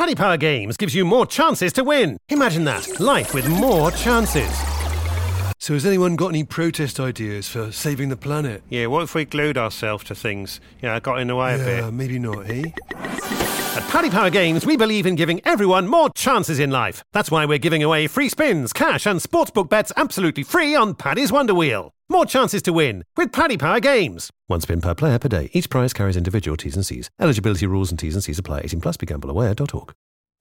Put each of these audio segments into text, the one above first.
Paddy Power Games gives you more chances to win. Imagine that. Life with more chances. So has anyone got any protest ideas for saving the planet? Yeah, what if we glued ourselves to things? Yeah, I got in the way a bit. Yeah, maybe not, eh? At Paddy Power Games, we believe in giving everyone more chances in life. That's why we're giving away free spins, cash and sportsbook bets absolutely free on Paddy's Wonder Wheel. More chances to win with Paddy Power Games. One spin per player per day. Each prize carries individual T's and C's. Eligibility rules and T's and C's apply. 18 plus. BeGambleAware.org.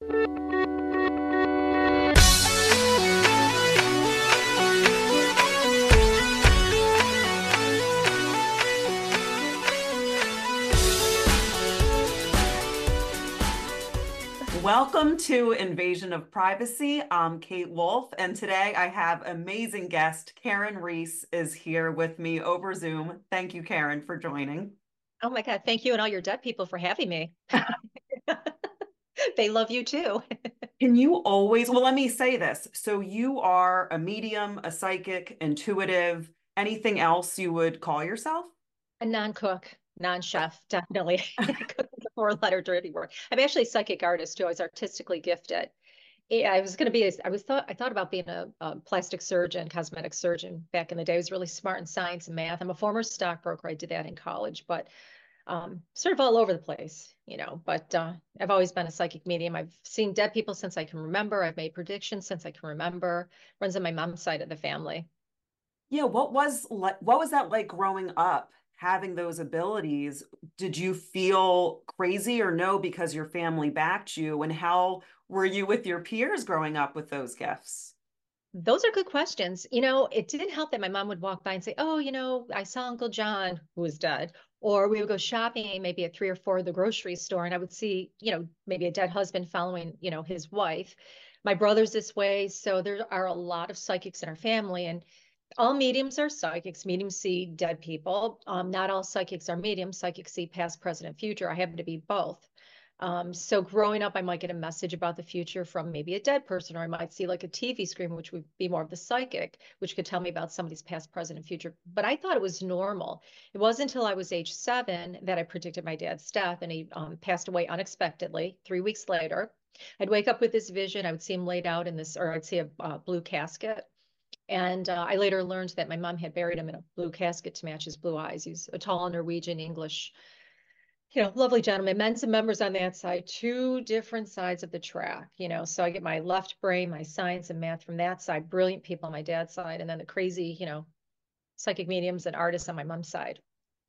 Welcome to Invasion of Privacy. I'm Kate Wolf, and today I have amazing guest Karen Reese is here with me over Zoom. Thank you, Karen, for joining. Oh my God, thank you and all your dead people for having me. They love you too. Can you always, well, let me say this. So you are a medium, a psychic, intuitive, anything else you would call yourself? A non-cook, non-chef, definitely. Cook is a four-letter dirty word. I'm actually a psychic artist too. I was artistically gifted. I was going to be, I thought about being a plastic surgeon, cosmetic surgeon back in the day. I was really smart in science and math. I'm a former stockbroker. I did that in college, but sort of all over the place, but I've always been a psychic medium. I've seen dead people since I can remember. I've made predictions since I can remember. Runs on my mom's side of the family. Yeah, what was that like growing up, having those abilities? Did you feel crazy or no because your family backed you? And how were you with your peers growing up with those gifts? Those are good questions. It didn't help that my mom would walk by and say, oh, I saw Uncle John who was dead. Or we would go shopping maybe at 3 or 4 of the grocery store, and I would see, maybe a dead husband following, his wife. My brother's this way. So there are a lot of psychics in our family, and all mediums are psychics. Mediums see dead people. Not all psychics are mediums. Psychics see past, present, and future. I happen to be both. So growing up, I might get a message about the future from maybe a dead person, or I might see like a TV screen, which would be more of the psychic, which could tell me about somebody's past, present, and future. But I thought it was normal. It wasn't until I was age 7 that I predicted my dad's death, and he passed away unexpectedly 3 weeks later. I'd wake up with this vision. I would see him laid out in this, or I'd see a blue casket. And I later learned that my mom had buried him in a blue casket to match his blue eyes. He's a tall Norwegian English, lovely gentleman, Mensa members on that side, 2 different sides of the track, so I get my left brain, my science and math from that side, brilliant people on my dad's side, and then the crazy, psychic mediums and artists on my mom's side.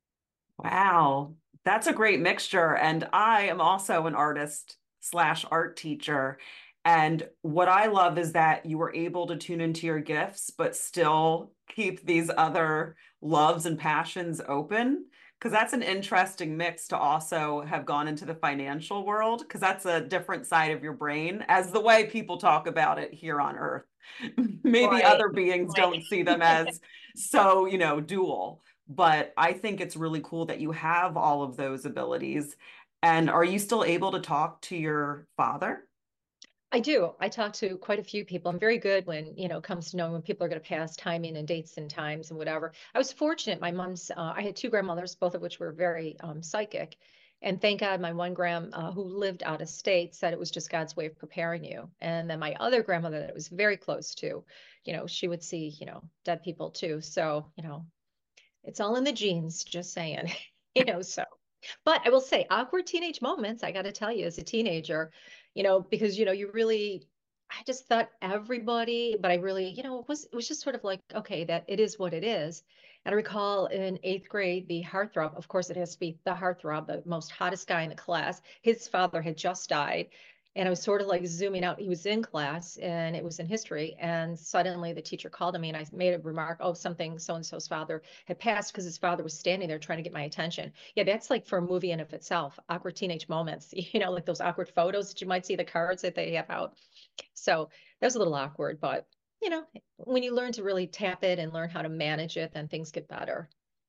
Wow, that's a great mixture. And I am also an artist / art teacher. And what I love is that you were able to tune into your gifts, but still keep these other loves and passions open. Because that's an interesting mix to also have gone into the financial world, because that's a different side of your brain as the way people talk about it here on Earth. Maybe Right. other beings don't see them as so, dual. But I think it's really cool that you have all of those abilities. And are you still able to talk to your father? I do. I talk to quite a few people. I'm very good when, it comes to knowing when people are going to pass, timing and dates and times and whatever. I was fortunate. My mom's, I had 2 grandmothers, both of which were very psychic. And thank God my one who lived out of state said it was just God's way of preparing you. And then my other grandmother that I was very close to, she would see, dead people too. So, it's all in the genes, just saying, so. But I will say awkward teenage moments, I got to tell you, as a teenager, because, you really, I just thought everybody, but I really, it was just sort of like, okay, that it is what it is. And I recall in 8th grade, the heartthrob, of course, it has to be the heartthrob, the most hottest guy in the class. His father had just died. And I was sort of like zooming out. He was in class and it was in history. And suddenly the teacher called me and I made a remark, oh, something so-and-so's father had passed, because his father was standing there trying to get my attention. Yeah, that's like for a movie in of itself, awkward teenage moments, like those awkward photos that you might see, the cards that they have out. So that was a little awkward, but when you learn to really tap it and learn how to manage it, then things get better.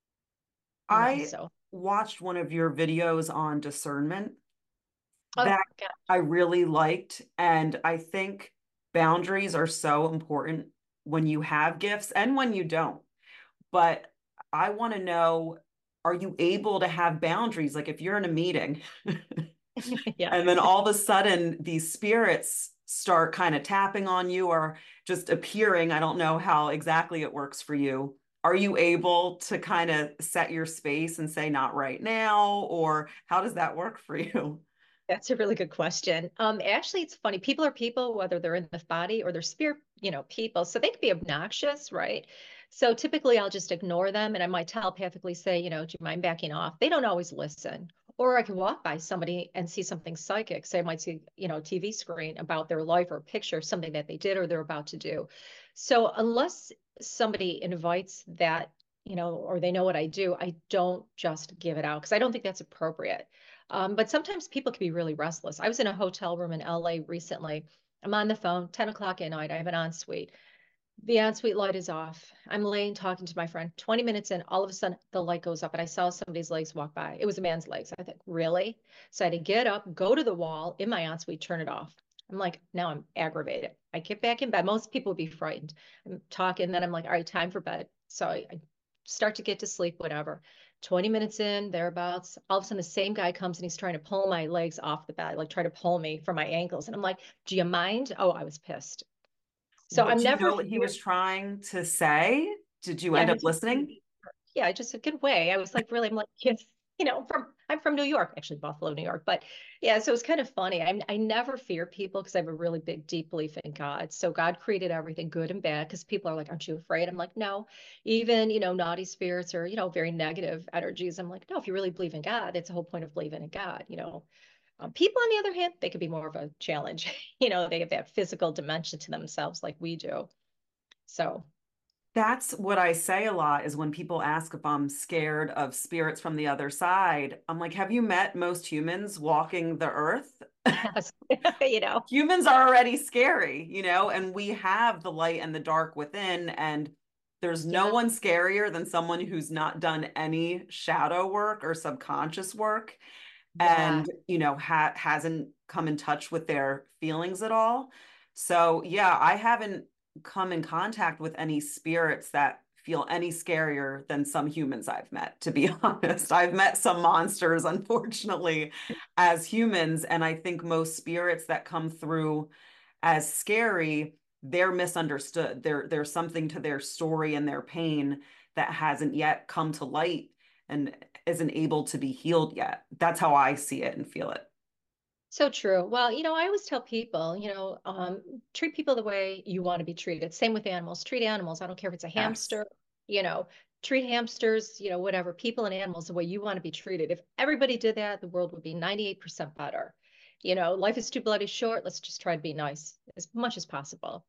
I So watched one of your videos on discernment oh, that God. I really liked. And I think boundaries are so important when you have gifts and when you don't. But I want to know, are you able to have boundaries? Like if you're in a meeting Yeah. And then all of a sudden, these spirits start kind of tapping on you or just appearing. I don't know how exactly it works for you. Are you able to kind of set your space and say, not right now? Or how does that work for you? That's a really good question. Actually, it's funny. People are people, whether they're in the body or they're spirit, people. So they can be obnoxious, right? So typically I'll just ignore them and I might telepathically say, do you mind backing off? They don't always listen. Or I can walk by somebody and see something psychic. Say I might see, TV screen about their life or a picture of something that they did or they're about to do. So unless somebody invites that, or they know what I do, I don't just give it out because I don't think that's appropriate. But sometimes people can be really restless. I was in a hotel room in LA recently. I'm on the phone, 10 o'clock at night. I have an ensuite. The ensuite light is off. I'm laying talking to my friend. 20 minutes in, all of a sudden the light goes up and I saw somebody's legs walk by. It was a man's legs. I think, really? So I had to get up, go to the wall in my ensuite, turn it off. I'm like, now I'm aggravated. I get back in bed. Most people would be frightened. I'm talking, then I'm like, all right, time for bed. So I start to get to sleep, whatever. 20 minutes in, thereabouts, all of a sudden the same guy comes and he's trying to pull my legs off the bed, like try to pull me from my ankles. And I'm like, do you mind? Oh, I was pissed. So What I'm do you never know what he was trying to say? Did you yeah, end up he's listening? yeah, just a good way. I was like, really, I'm like, yes, I'm from New York, actually Buffalo, New York. But yeah, so it's kind of funny. I never fear people because I have a really big, deep belief in God. So God created everything good and bad because people are like, aren't you afraid? I'm like, no, even, naughty spirits or, very negative energies. I'm like, no, if you really believe in God, that's the whole point of believing in God. People, on the other hand, they could be more of a challenge. They have that physical dimension to themselves like we do. So That's what I say a lot is when people ask if I'm scared of spirits from the other side. I'm like, have you met most humans walking the earth? yes, you know. Humans are already scary, and we have the light and the dark within. And there's no Yeah. one scarier than someone who's not done any shadow work or subconscious work Yeah. and, hasn't come in touch with their feelings at all. So, yeah, I haven't come in contact with any spirits that feel any scarier than some humans I've met, to be honest. I've met some monsters, unfortunately, as humans. And I think most spirits that come through as scary, they're misunderstood. There's something to their story and their pain that hasn't yet come to light and isn't able to be healed yet. That's how I see it and feel it. So true. Well, I always tell people, treat people the way you want to be treated. Same with animals. Treat animals. I don't care if it's a Yes. hamster, you know, treat hamsters, whatever, people and animals the way you want to be treated. If everybody did that, the world would be 98% better. Life is too bloody short. Let's just try to be nice as much as possible.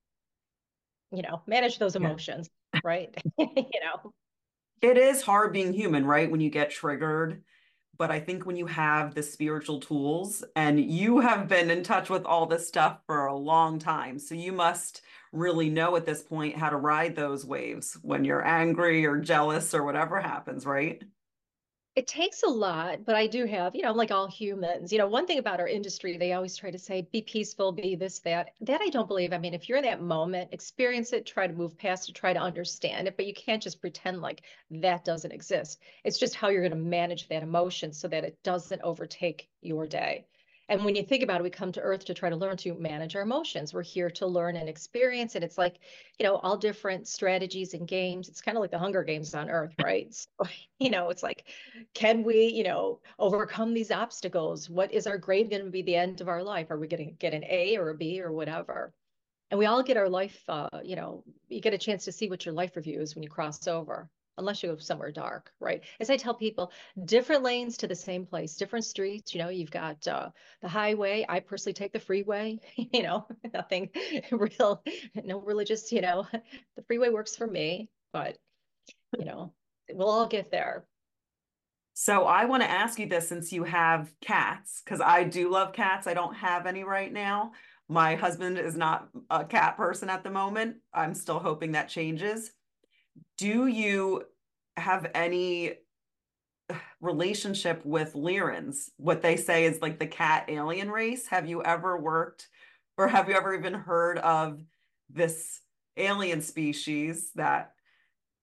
Manage those Yeah. emotions, right? You know. It is hard being human, right? When you get triggered. But I think when you have the spiritual tools and you have been in touch with all this stuff for a long time, so you must really know at this point how to ride those waves when you're angry or jealous or whatever happens, right? It takes a lot, but I do have, like all humans, one thing about our industry, they always try to say, be peaceful, be this, that. That I don't believe. I mean, if you're in that moment, experience it, try to move past it, try to understand it, but you can't just pretend like that doesn't exist. It's just how you're going to manage that emotion so that it doesn't overtake your day. And when you think about it, we come to Earth to try to learn to manage our emotions. We're here to learn and experience. And it's like, all different strategies and games. It's kind of like the Hunger Games on Earth, right? So, it's like, can we, overcome these obstacles? What is our grade going to be the end of our life? Are we going to get an A or a B or whatever? And we all get our life, you get a chance to see what your life review is when you cross over, unless you go somewhere dark, right? As I tell people, different lanes to the same place, different streets. You've got the highway. I personally take the freeway, nothing real, no religious, the freeway works for me, but, you know, we'll all get there. So I want to ask you this since you have cats, because I do love cats. I don't have any right now. My husband is not a cat person at the moment. I'm still hoping that changes. Do you have any relationship with Lyrans? What they say is like the cat alien race. Have you ever worked or have you ever even heard of this alien species that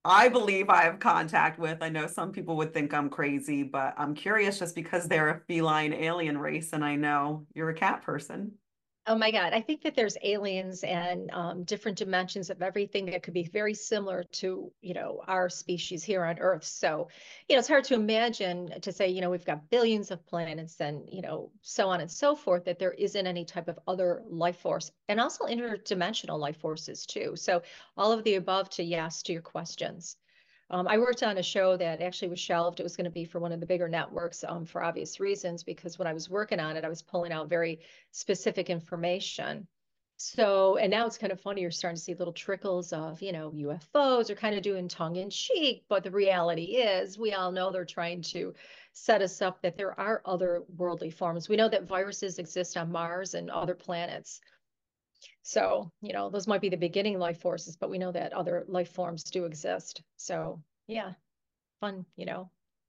I believe I have contact with. I know some people would think I'm crazy, but I'm curious just because they're a feline alien race and I know you're a cat person. Oh my God. I think that there's aliens and different dimensions of everything that could be very similar to, our species here on Earth. So, it's hard to imagine to say, we've got billions of planets and, so on and so forth, that there isn't any type of other life force and also interdimensional life forces too. So all of the above to yes to your questions. I worked on a show that actually was shelved. It was going to be for one of the bigger networks for obvious reasons, because when I was working on it, I was pulling out very specific information. So, and now it's kind of funny. You're starting to see little trickles of, UFOs are kind of doing tongue in cheek. But the reality is, we all know they're trying to set us up that there are other worldly forms. We know that viruses exist on Mars and other planets. So, those might be the beginning life forces, but we know that other life forms do exist. So, yeah, fun.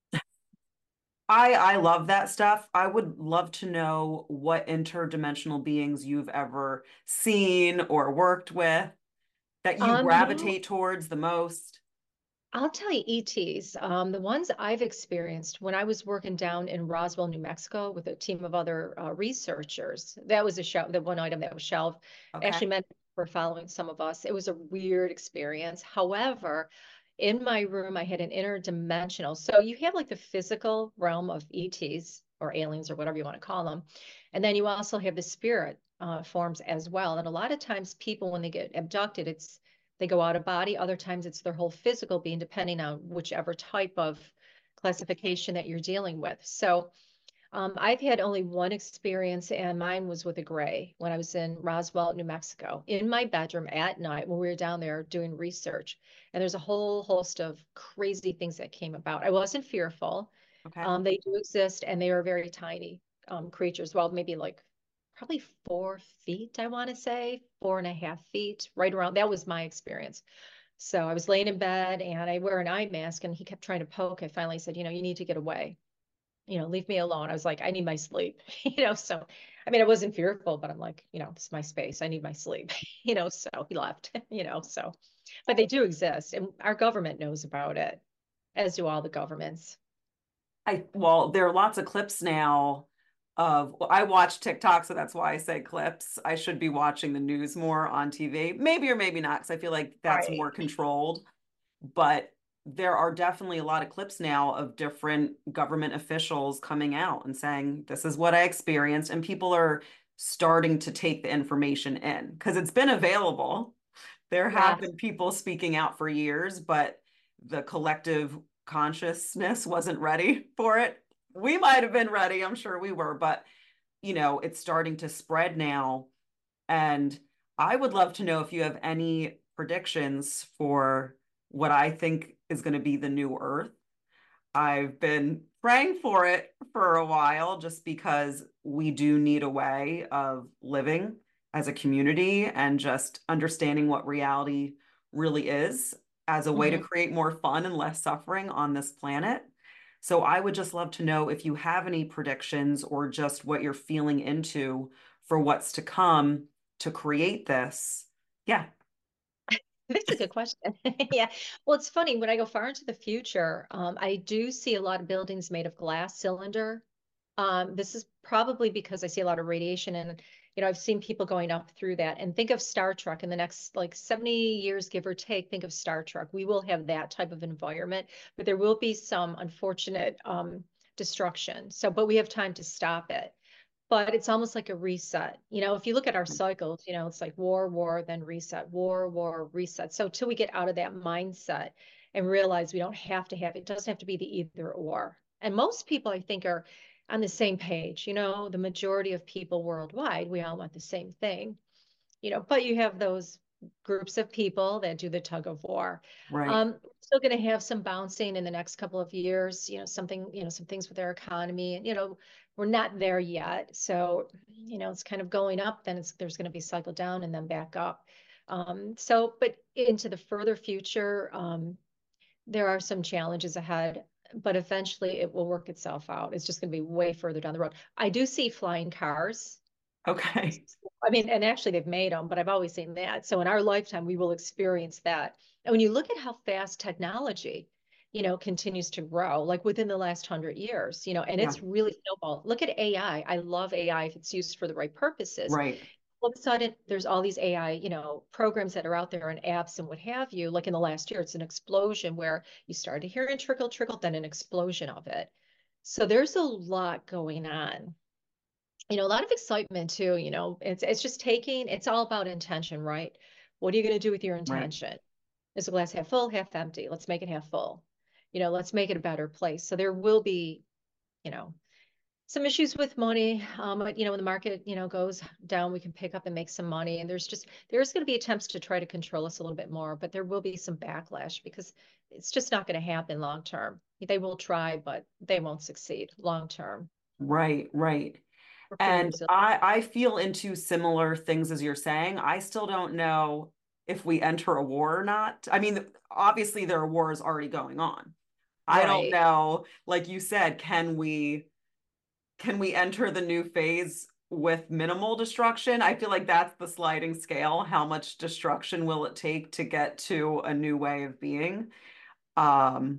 I love that stuff. I would love to know what interdimensional beings you've ever seen or worked with that you Um, you know, gravitate towards the most. I'll tell you ETs. The ones I've experienced when I was working down in Roswell, New Mexico with a team of other researchers. That was the one item that was shelved. Okay. Actually meant for following some of us. It was a weird experience. However, in my room, I had an interdimensional. So you have like the physical realm of ETs or aliens or whatever you want to call them. And then you also have the spirit forms as well. And a lot of times people, when they get abducted, they go out of body. Other times it's their whole physical being, depending on whichever type of classification that you're dealing with. So I've had only one experience, and mine was with a gray when I was in Roswell, New Mexico, in my bedroom at night when we were down there doing research. And there's a whole host of crazy things that came about. I wasn't fearful. Okay. They do exist, and they are very tiny creatures. Well, maybe like probably 4 feet, I want to say, 4.5 feet, right around. That was my experience. So I was laying in bed and I wear an eye mask and he kept trying to poke. I finally said, you need to get away, leave me alone. I was like, I need my sleep, so I mean, I wasn't fearful, but I'm like, it's my space. I need my sleep, so he left, so, but they do exist and our government knows about it, as do all the governments. Well, there are lots of clips now well, I watch TikTok, so that's why I say clips. I should be watching the news more on TV, maybe or maybe not, because I feel like that's Right. more controlled. But there are definitely a lot of clips now of different government officials coming out and saying, this is what I experienced. And people are starting to take the information in because it's been available. There have Yes. been people speaking out for years, but the collective consciousness wasn't ready for it. We might have been ready, I'm sure we were, but it's starting to spread now. And I would love to know if you have any predictions for what I think is going to be the new Earth. I've been praying for it for a while just because we do need a way of living as a community and just understanding what reality really is as a way to Mhm. create more fun and less suffering on this planet. So I would just love to know if you have any predictions or just what you're feeling into for what's to come to create this. Yeah. That's a good question. Yeah. Well, it's funny when I go far into the future, I do see a lot of buildings made of glass cylinder. This is probably because I see a lot of radiation and, I've seen people going up through that and think of Star Trek in the next like 70 years, give or take, think of Star Trek. We will have that type of environment, but there will be some unfortunate destruction. So, but we have time to stop it. But it's almost like a reset. If you look at our cycles, it's like war, then reset, war, reset. So till we get out of that mindset and realize we don't have to have, it doesn't have to be the either or. And most people, I think, are on the same page. The majority of people worldwide, we all want the same thing, but you have those groups of people that do the tug of war. Right. Still going to have some bouncing in the next couple of years, some things with their economy, and, we're not there yet. So, it's kind of going up, then there's going to be cycle down and then back up. But into the further future, there are some challenges ahead, but eventually it will work itself out. It's just going to be way further down the road. I do see flying cars. Okay. I mean, and actually they've made them, but I've always seen that. So in our lifetime, we will experience that. And when you look at how fast technology, continues to grow, like within the last 100 years, and Yeah. it's really snowballed. Look at AI. I love AI if it's used for the right purposes. Right. All of a sudden, there's all these AI, programs that are out there and apps and what have you. Like in the last year, it's an explosion where you started hearing trickle, trickle, then an explosion of it. So there's a lot going on. A lot of excitement too, it's just it's all about intention, right? What are you going to do with your Right. intention? Is the glass half full, half empty? Let's make it half full. Let's make it a better place. So there will be, you know, some issues with money. But when the market, goes down, we can pick up and make some money. And there's going to be attempts to try to control us a little bit more, but there will be some backlash because it's just not going to happen long term. They will try, but they won't succeed long term. Right. Right. We're pretty And resilient. I feel into similar things as you're saying. I still don't know if we enter a war or not. I mean, obviously there are wars already going on. I don't Right. know, like you said, can we enter the new phase with minimal destruction? I feel like that's the sliding scale. How much destruction will it take to get to a new way of being? Um,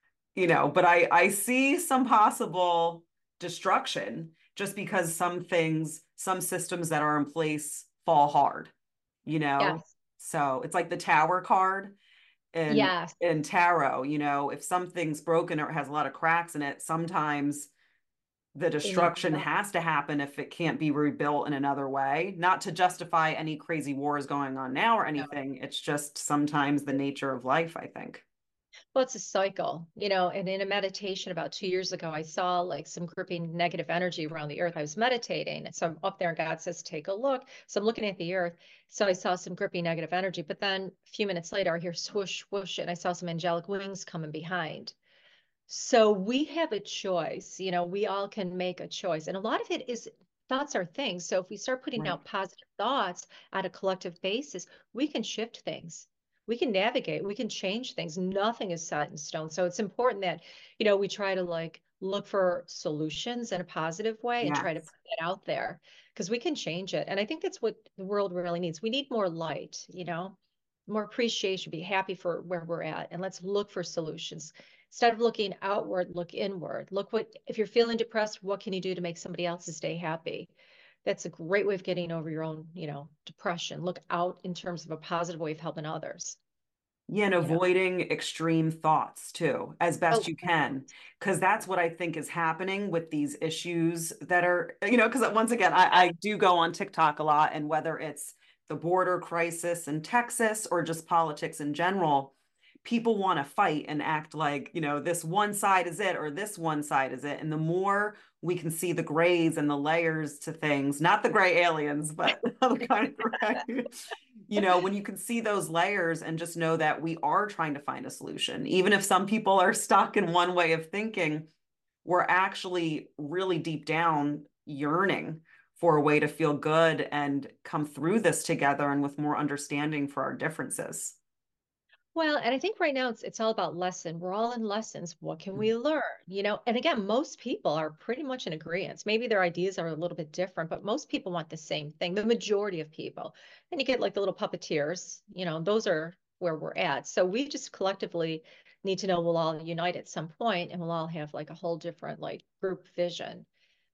but I see some possible destruction just because some systems that are in place fall hard, you know? Yes. So it's like the tower card in Yes. in tarot, if something's broken or it has a lot of cracks in it, sometimes the They need destruction help. has to happen if it can't be rebuilt in another way. Not to justify any crazy wars going on now or No. anything. It's just sometimes the nature of life, I think. Well, it's a cycle, and in a meditation about 2 years ago, I saw like some gripping negative energy around the earth. I was meditating. And so I'm up there and God says, take a look. So I'm looking at the earth. So I saw some gripping negative energy. But then a few minutes later, I hear swoosh, whoosh, and I saw some angelic wings coming behind. So we have a choice, we all can make a choice. And a lot of it is thoughts are things. So if we start putting Right. out positive thoughts on a collective basis, we can shift things. We can navigate, we can change things. Nothing is set in stone. So it's important that, we try to like look for solutions in a positive way and try to Yes. put that out there because we can change it. And I think that's what the world really needs. We need more light, more appreciation, be happy for where we're at, and let's look for solutions. Instead of looking outward, look inward. Look if you're feeling depressed, what can you do to make somebody else's day happy? That's a great way of getting over your own, depression. Look out in terms of a positive way of helping others, Yeah, and you know. avoiding extreme thoughts too, as best Oh, you can, because that's what I think is happening with these issues that are, because once again, I do go on TikTok a lot, and whether it's the border crisis in Texas or just politics in general, people want to fight and act like, this one side is it or this one side is it. And the more we can see the grays and the layers to things, not the gray aliens, but the kind of gray, when you can see those layers and just know that we are trying to find a solution, even if some people are stuck in one way of thinking, we're actually really deep down yearning for a way to feel good and come through this together and with more understanding for our differences. well, and I think right now it's all about lesson. We're all in lessons. What can we learn? And again, most people are pretty much in agreement. Maybe their ideas are a little bit different, but most people want the same thing, the majority of people. And you get like the little puppeteers, those are where we're at. So we just collectively need to know we'll all unite at some point and we'll all have like a whole different like group vision.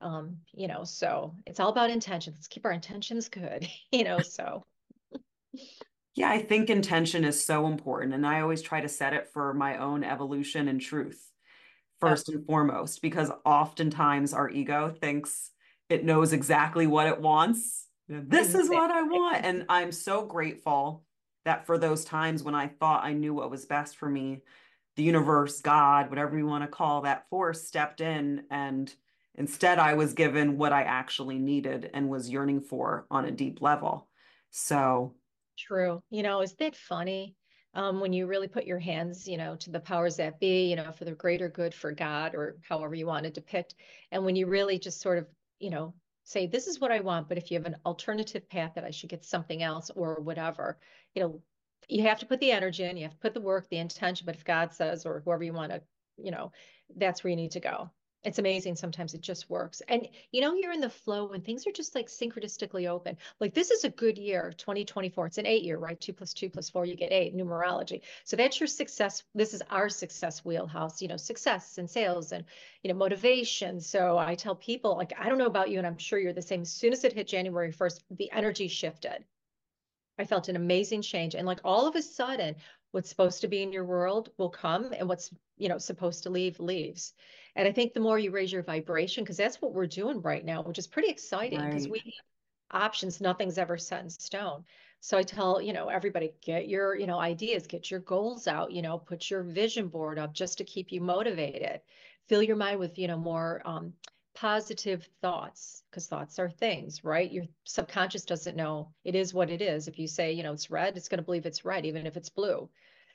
So it's all about intentions. Let's keep our intentions good, so Yeah, I think intention is so important. And I always try to set it for my own evolution and truth yep, first and foremost, because oftentimes our ego thinks it knows exactly what it wants. This is what I exactly. want. And I'm so grateful that for those times when I thought I knew what was best for me, the universe, God, whatever you want to call that force, stepped in. And instead, I was given what I actually needed and was yearning for on a deep level. So, True. Isn't it funny when you really put your hands, to the powers that be, for the greater good for God or however you want to depict. And when you really just sort of, say, this is what I want, but if you have an alternative path that I should get something else or whatever, you know, you have to put the energy in, you have to put the work, the intention. But if God says, or whoever you want to, you know, that's where you need to go. It's amazing. Sometimes it just works. And you're in the flow when things are just like synchronistically open. Like this is a good year, 2024. It's an 8 year, right? 2 + 2 + 4, you get 8, numerology. So that's your success. This is our success wheelhouse, success and sales and, motivation. So I tell people, like, I don't know about you, and I'm sure you're the same. As soon as it hit January 1st, the energy shifted. I felt an amazing change. And like all of a sudden, what's supposed to be in your world will come, and what's, supposed to leave leaves. And I think the more you raise your vibration, because that's what we're doing right now, which is pretty exciting because Right. we have options, nothing's ever set in stone. So I tell, everybody, get your, ideas, get your goals out, put your vision board up just to keep you motivated. Fill your mind with, more positive thoughts, because thoughts are things, right? Your subconscious doesn't know. It is what it is. If you say, it's red, it's going to believe it's red, even if it's blue.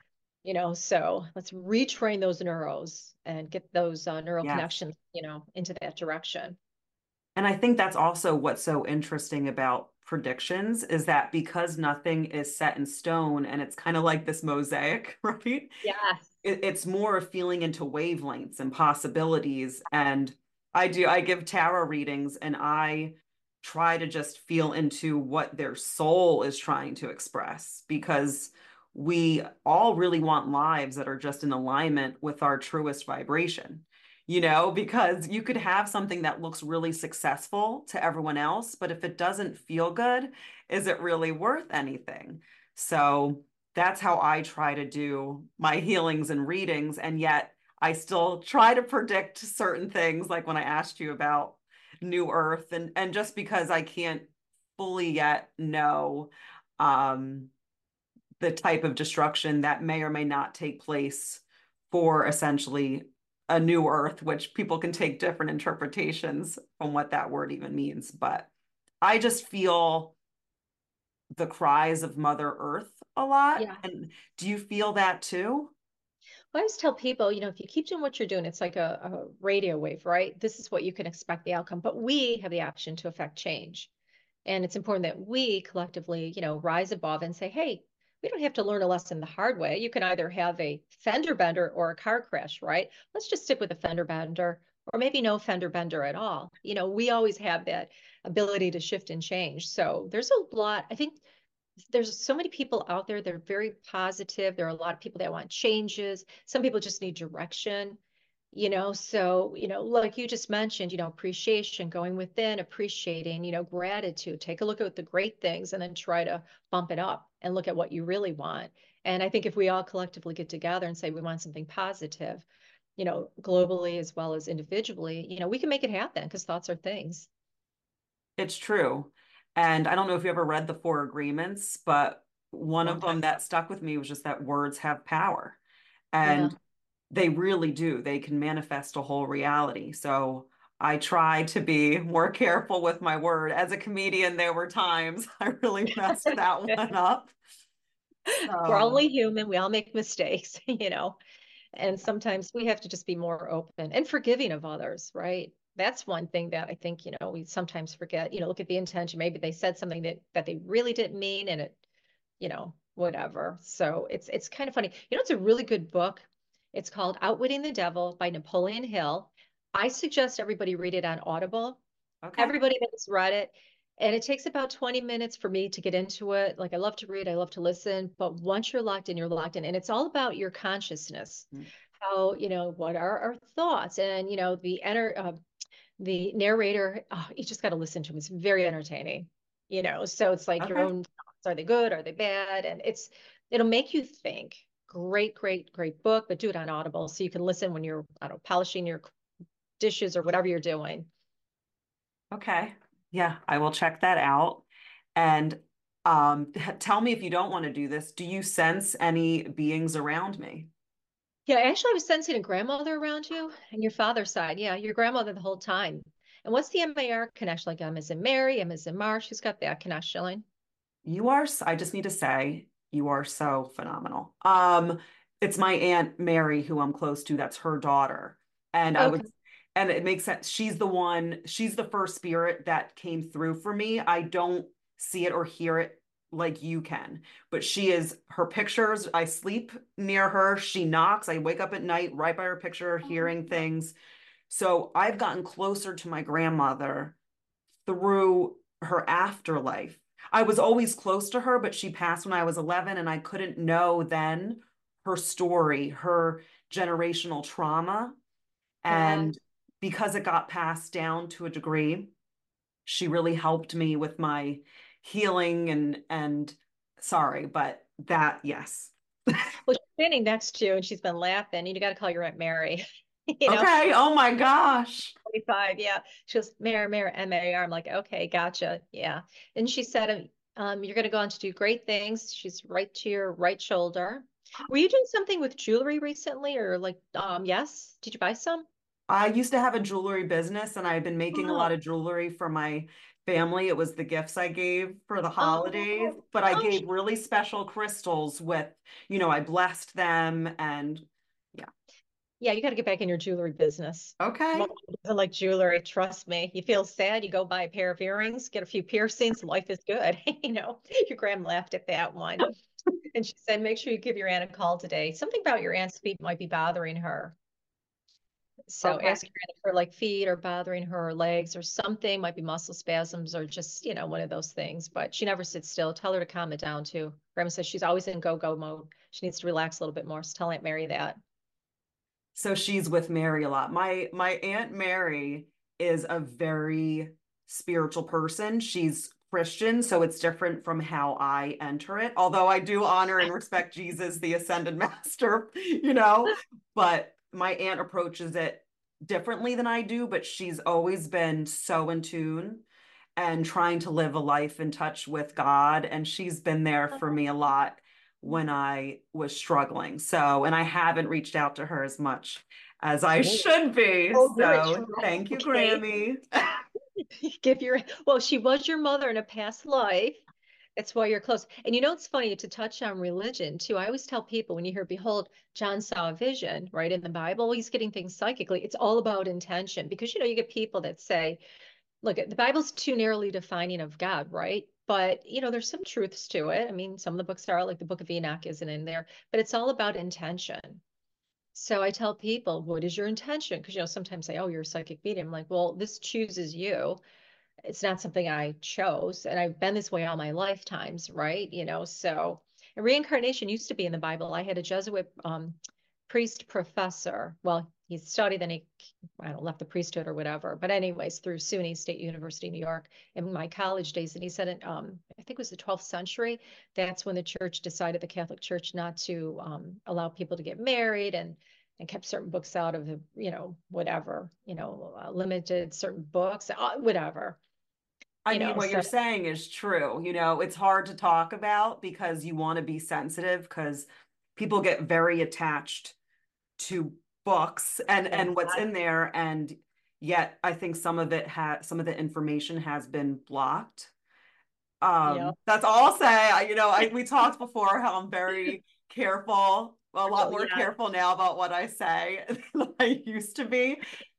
So let's retrain those neuros and get those neural Yes. connections, into that direction. And I think that's also what's so interesting about predictions is that because nothing is set in stone and it's kind of like this mosaic, right? Yes. It's more of feeling into wavelengths and possibilities. And I give tarot readings and I try to just feel into what their soul is trying to express because we all really want lives that are just in alignment with our truest vibration, because you could have something that looks really successful to everyone else, but if it doesn't feel good, is it really worth anything? So that's how I try to do my healings and readings. And yet I still try to predict certain things, like when I asked you about New Earth, and just because I can't fully yet know um, the type of destruction that may or may not take place for essentially a new Earth, which people can take different interpretations on what that word even means. But I just feel the cries of Mother Earth a lot. Yeah. And do you feel that too? I always tell people, if you keep doing what you're doing, it's like a radio wave, right? This is what you can expect the outcome, but we have the option to affect change. And it's important that we collectively, rise above and say, hey, we don't have to learn a lesson the hard way. You can either have a fender bender or a car crash, right? Let's just stick with a fender bender or maybe no fender bender at all. We always have that ability to shift and change. So there's a lot, I think there's so many people out there that are very positive. There are a lot of people that want changes. Some people just need direction, so, like you just mentioned, appreciation, going within, appreciating, gratitude. Take a look at the great things and then try to bump it up and look at what you really want. And I think if we all collectively get together and say we want something positive, globally as well as individually, we can make it happen because thoughts are things. It's true. And I don't know if you ever read the Four Agreements, but one Long of time. them that stuck with me was just that words have power. Yeah. And they really do. They can manifest a whole reality. So I try to be more careful with my word. As a comedian, there were times I really messed that one up. We're So only human. We all make mistakes, and sometimes we have to just be more open and forgiving of others, right? That's one thing that I think, we sometimes forget, look at the intention. Maybe they said something that they really didn't mean and it, whatever. So it's kind of funny. It's a really good book. It's called Outwitting the Devil by Napoleon Hill. I suggest everybody read it on Audible. okay. Everybody that's read it, and it takes about 20 minutes for me to get into it. Like I love to read, I love to listen, but once you're locked in, you're locked in. And it's all about your consciousness. How, what are our thoughts? And, the narrator, oh, you just got to listen to him. It's very entertaining, so it's like your Okay. own thoughts. Are they good? Are they bad? And it'll make you think. Great, great, great book, but do it on Audible so you can listen when you're, I don't know, polishing your dishes or whatever you're doing. Okay. Yeah, I will check that out. And tell me if you don't want to do this, do you sense any beings around me? Yeah, actually, I was sensing a grandmother around you and your father's side. Yeah, your grandmother the whole time. And what's the MAR connection? Like M as in Mary, M as in Marsh. Who's got that connection? I just need to say, you are so phenomenal. It's my Aunt Mary who I'm close to. That's her daughter. And I would, Okay. and it makes sense. She's the first spirit that came through for me. I don't see it or hear it like you can, but her pictures. I sleep near her. She knocks. I wake up at night right by her picture, hearing things. So I've gotten closer to my grandmother through her afterlife. I was always close to her, but she passed when I was 11, and I couldn't know then her story, her generational trauma. Yeah. And because it got passed down to a degree, she really helped me with my healing and sorry, but that, yes. Well, she's standing next to you and she's been laughing. You got to call your Aunt Mary. You know, Okay. Oh my gosh. 25. Yeah. She goes, Mary, M-A-R. I'm like, okay, gotcha. Yeah. And she said, you're going to go on to do great things. She's right to your right shoulder. Were you doing something with jewelry recently or like, yes? Did you buy some? I used to have a jewelry business, and I've been making a lot Oh, of jewelry for my family. It was the gifts I gave for the holidays, oh, but I oh, gave really special crystals with, I blessed them, and yeah. yeah, you got to get back in your jewelry business. Okay. Most people doesn't like jewelry, trust me. You feel sad, you go buy a pair of earrings, get a few piercings, life is good. Your grand laughed at that one. And she said, make sure you give your aunt a call today. Something about your aunt's feet might be bothering her. So Okay. ask your aunt if her like feet are bothering her legs or something, might be muscle spasms or just, one of those things. But she never sits still. Tell her to calm it down too. Grandma says she's always in go-go mode. She needs to relax a little bit more. So tell Aunt Mary that. So she's with Mary a lot. My Aunt Mary is a very spiritual person. She's Christian, so it's different from how I enter it. Although I do honor and respect Jesus, the ascended master, but my aunt approaches it differently than I do, but she's always been so in tune and trying to live a life in touch with God. And she's been there for me a lot when I was struggling. So, and I haven't reached out to her as much as I Oh, should be. oh, you're a So, true. thank you, Okay. Grammy. Well, she was your mother in a past life. That's why you're close. And it's funny to touch on religion too. I always tell people when you hear, behold, John saw a vision, right? In the Bible, he's getting things psychically. It's all about intention because, you get people that say, look, the Bible's too narrowly defining of God, right? But, there's some truths to it. I mean, some of the books are like the Book of Enoch isn't in there, but it's all about intention. So I tell people, what is your intention? Because, sometimes say, oh, you're a psychic medium. I'm like, well, this chooses you. It's not something I chose. And I've been this way all my lifetimes, right? So and reincarnation used to be in the Bible. I had a Jesuit priest professor. Well, he studied, then he, I don't know, left the priesthood or whatever. But anyways, through SUNY State University, New York, in my college days, and he said, I think it was the 12th century, that's when the church decided, the Catholic Church, not to allow people to get married and kept certain books out of the, whatever, limited certain books, whatever, I mean, what so you're saying is true. It's hard to talk about because you want to be sensitive because people get very attached to books and what's in there, and yet I think some of the information has been blocked. yeah. That's all I'll say. We talked before how I'm very careful, a lot Oh, more yeah. careful now about what I say than I used to be.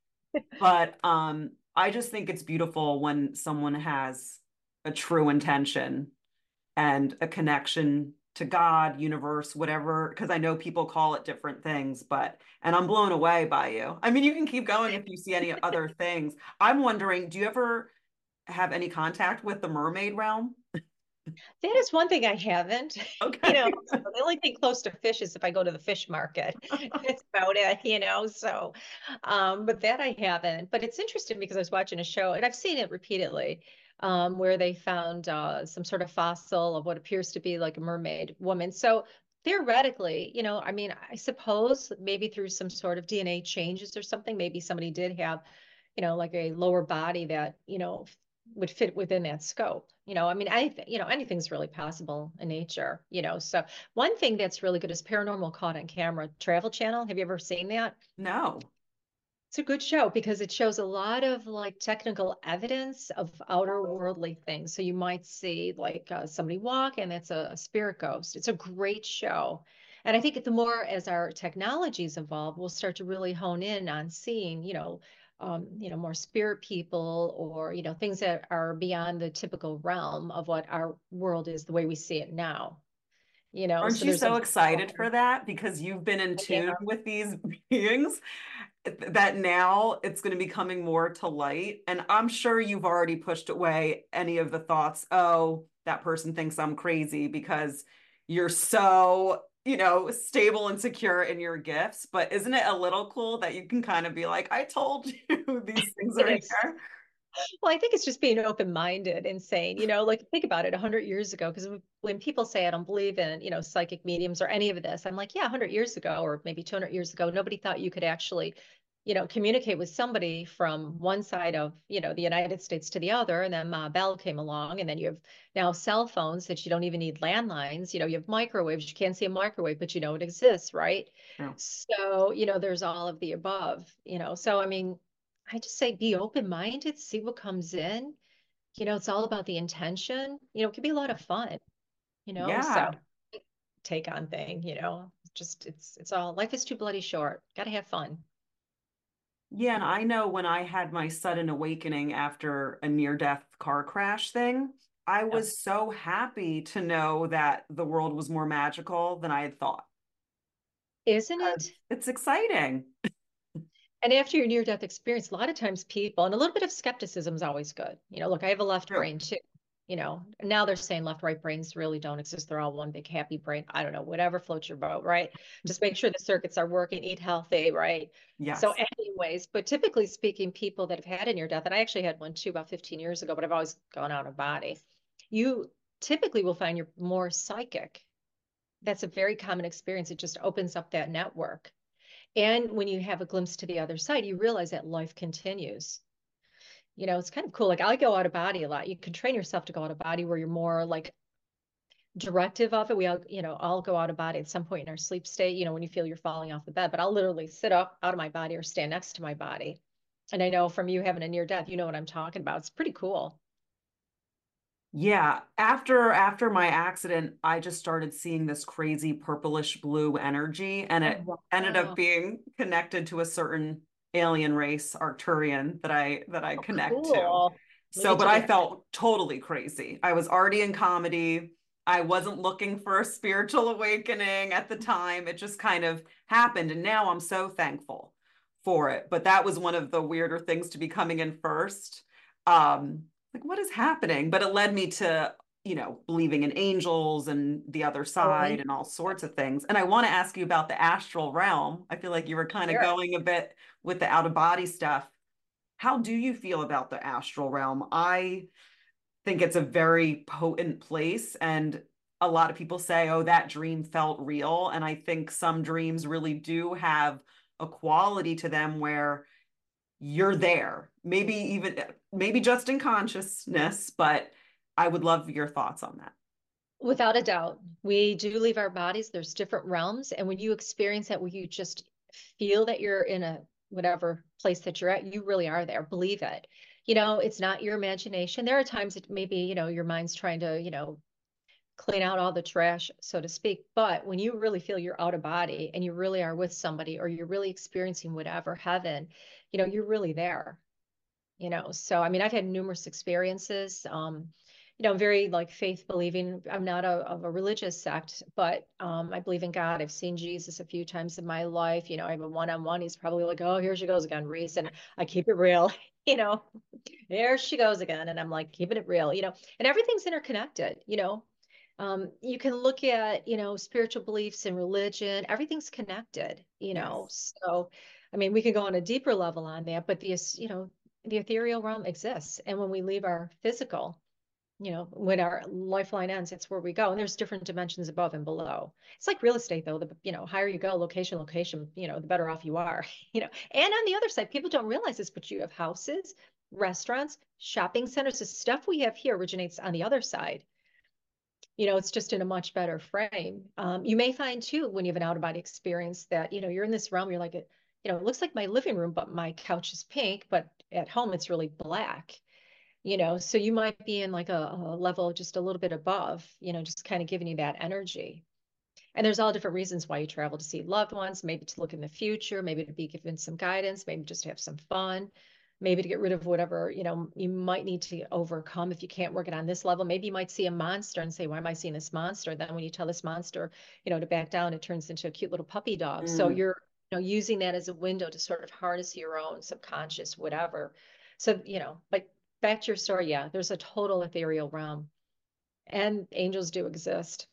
But I just think it's beautiful when someone has a true intention and a connection to God, universe, whatever, because I know people call it different things, and I'm blown away by you. I mean, you can keep going if you see any other things. I'm wondering, do you ever have any contact with the mermaid realm? That is one thing I haven't. Okay. So the only thing close to fish is if I go to the fish market. That's about it, So, but that I haven't. But it's interesting because I was watching a show and I've seen it repeatedly, where they found some sort of fossil of what appears to be like a mermaid woman. So theoretically, I mean, I suppose maybe through some sort of DNA changes or something, maybe somebody did have, like a lower body that, would fit within that scope. I mean, anything's really possible in nature, So one thing that's really good is Paranormal Caught on Camera Travel Channel. Have you ever seen that? No. It's a good show because it shows a lot of like technical evidence of outer worldly things. So you might see like somebody walk and it's a spirit ghost. It's a great show. And I think the more as our technologies evolve, we'll start to really hone in on seeing, more spirit people or, things that are beyond the typical realm of what our world is the way we see it now. Aren't So you there's a, so excited for that because you've been in yeah, tune with these beings? that now it's going to be coming more to light. And I'm sure you've already pushed away any of the thoughts, oh, that person thinks I'm crazy because you're so, stable and secure in your gifts. But isn't it a little cool that you can kind of be like, I told you these things It are is. here? Well, I think it's just being open-minded and saying, like think about it 100 years ago, because when people say I don't believe in, psychic mediums or any of this, I'm like, yeah, 100 years ago, or maybe 200 years ago, nobody thought you could actually, communicate with somebody from one side of, the United States to the other. And then Ma Bell came along, and then you have now cell phones that you don't even need landlines. You have microwaves. You can't see a microwave, but you know it exists, right? True. So, there's all of the above, So, I mean, I just say be open-minded, see what comes in. It's all about the intention. It can be a lot of fun, so Yeah. take on thing, just it's all life is too bloody short. Got to have fun. Yeah, and I know when I had my sudden awakening after a near-death car crash thing, I Yeah. was so happy to know that the world was more magical than I had thought. Isn't it? It's exciting. And after your near-death experience, a lot of times people, and a little bit of skepticism is always good. Look, I have a left True. brain too. Now they're saying left, right brains really don't exist. They're all one big happy brain. I don't know, whatever floats your boat, right? Just make sure the circuits are working, eat healthy, right? So, Yes. anyways, but typically speaking, people that have had a near death, and I actually had one too about 15 years ago, but I've always gone out of body. You typically will find you're more psychic. That's a very common experience. It just opens up that network. And when you have a glimpse to the other side, you realize that life continues. It's kind of cool. Like I go out of body a lot. You can train yourself to go out of body where you're more like directive of it. We all, all go out of body at some point in our sleep state, when you feel you're falling off the bed, but I'll literally sit up out of my body or stand next to my body. And I know from you having a near death, you know what I'm talking about. It's pretty cool. Yeah. After my accident, I just started seeing this crazy purplish blue energy, and it Oh, ended up wow. being connected to a certain alien race, Arcturian, that I Oh, connect to. cool. We So, need but to I get, felt totally crazy. I was already in comedy. I wasn't looking for a spiritual awakening at the time. It just kind of happened. And now I'm so thankful for it. But that was one of the weirder things to be coming in first. Like, what is happening? But it led me to, believing in angels and the other side going. and all sorts of things. And I want to ask you about the astral realm. I feel like you were kind of Here. going a bit with the out of body stuff. How do you feel about the astral realm? I think it's a very potent place. And a lot of people say, oh, that dream felt real. And I think some dreams really do have a quality to them where you're there. Maybe just in consciousness, but I would love your thoughts on that. Without a doubt, we do leave our bodies. There's different realms. And when you experience that, where you just feel that you're in a whatever place that you're at, you really are there. Believe it. It's not your imagination. There are times that maybe, your mind's trying to, clean out all the trash, so to speak. But when you really feel you're out of body and you really are with somebody, or you're really experiencing whatever heaven, you're really there. So I mean, I've had numerous experiences. I'm very like faith believing. I'm not of a religious sect, but I believe in God. I've seen Jesus a few times in my life. I have a one-on-one. He's probably like, oh, here she goes again, Reese. And I keep it real, you know, there she goes again. And I'm like, keeping it real, and everything's interconnected. You can look at, spiritual beliefs and religion, everything's connected, Yes. so I mean, we can go on a deeper level on that, but the ethereal realm exists. And when we leave our physical, when our lifeline ends, it's where we go. And there's different dimensions above and below. It's like real estate, though. The higher you go, location, the better off you are. And on the other side, people don't realize this, but you have houses, restaurants, shopping centers. The stuff we have here originates on the other side. It's just in a much better frame. You may find too, when you have an out of body experience, that, you're in this realm, you're like, it looks like my living room, but my couch is pink, but at home it's really black. So you might be in like a level just a little bit above, just kind of giving you that energy. And there's all different reasons why you travel: to see loved ones, maybe to look in the future, maybe to be given some guidance, maybe just to have some fun, maybe to get rid of whatever, you might need to overcome if you can't work it on this level. Maybe you might see a monster and say, why am I seeing this monster? Then when you tell this monster, to back down, it turns into a cute little puppy dog. So Mm, you're using that as a window to sort of harness your own subconscious, whatever. So, but back to your story, yeah, there's a total ethereal realm and angels do exist.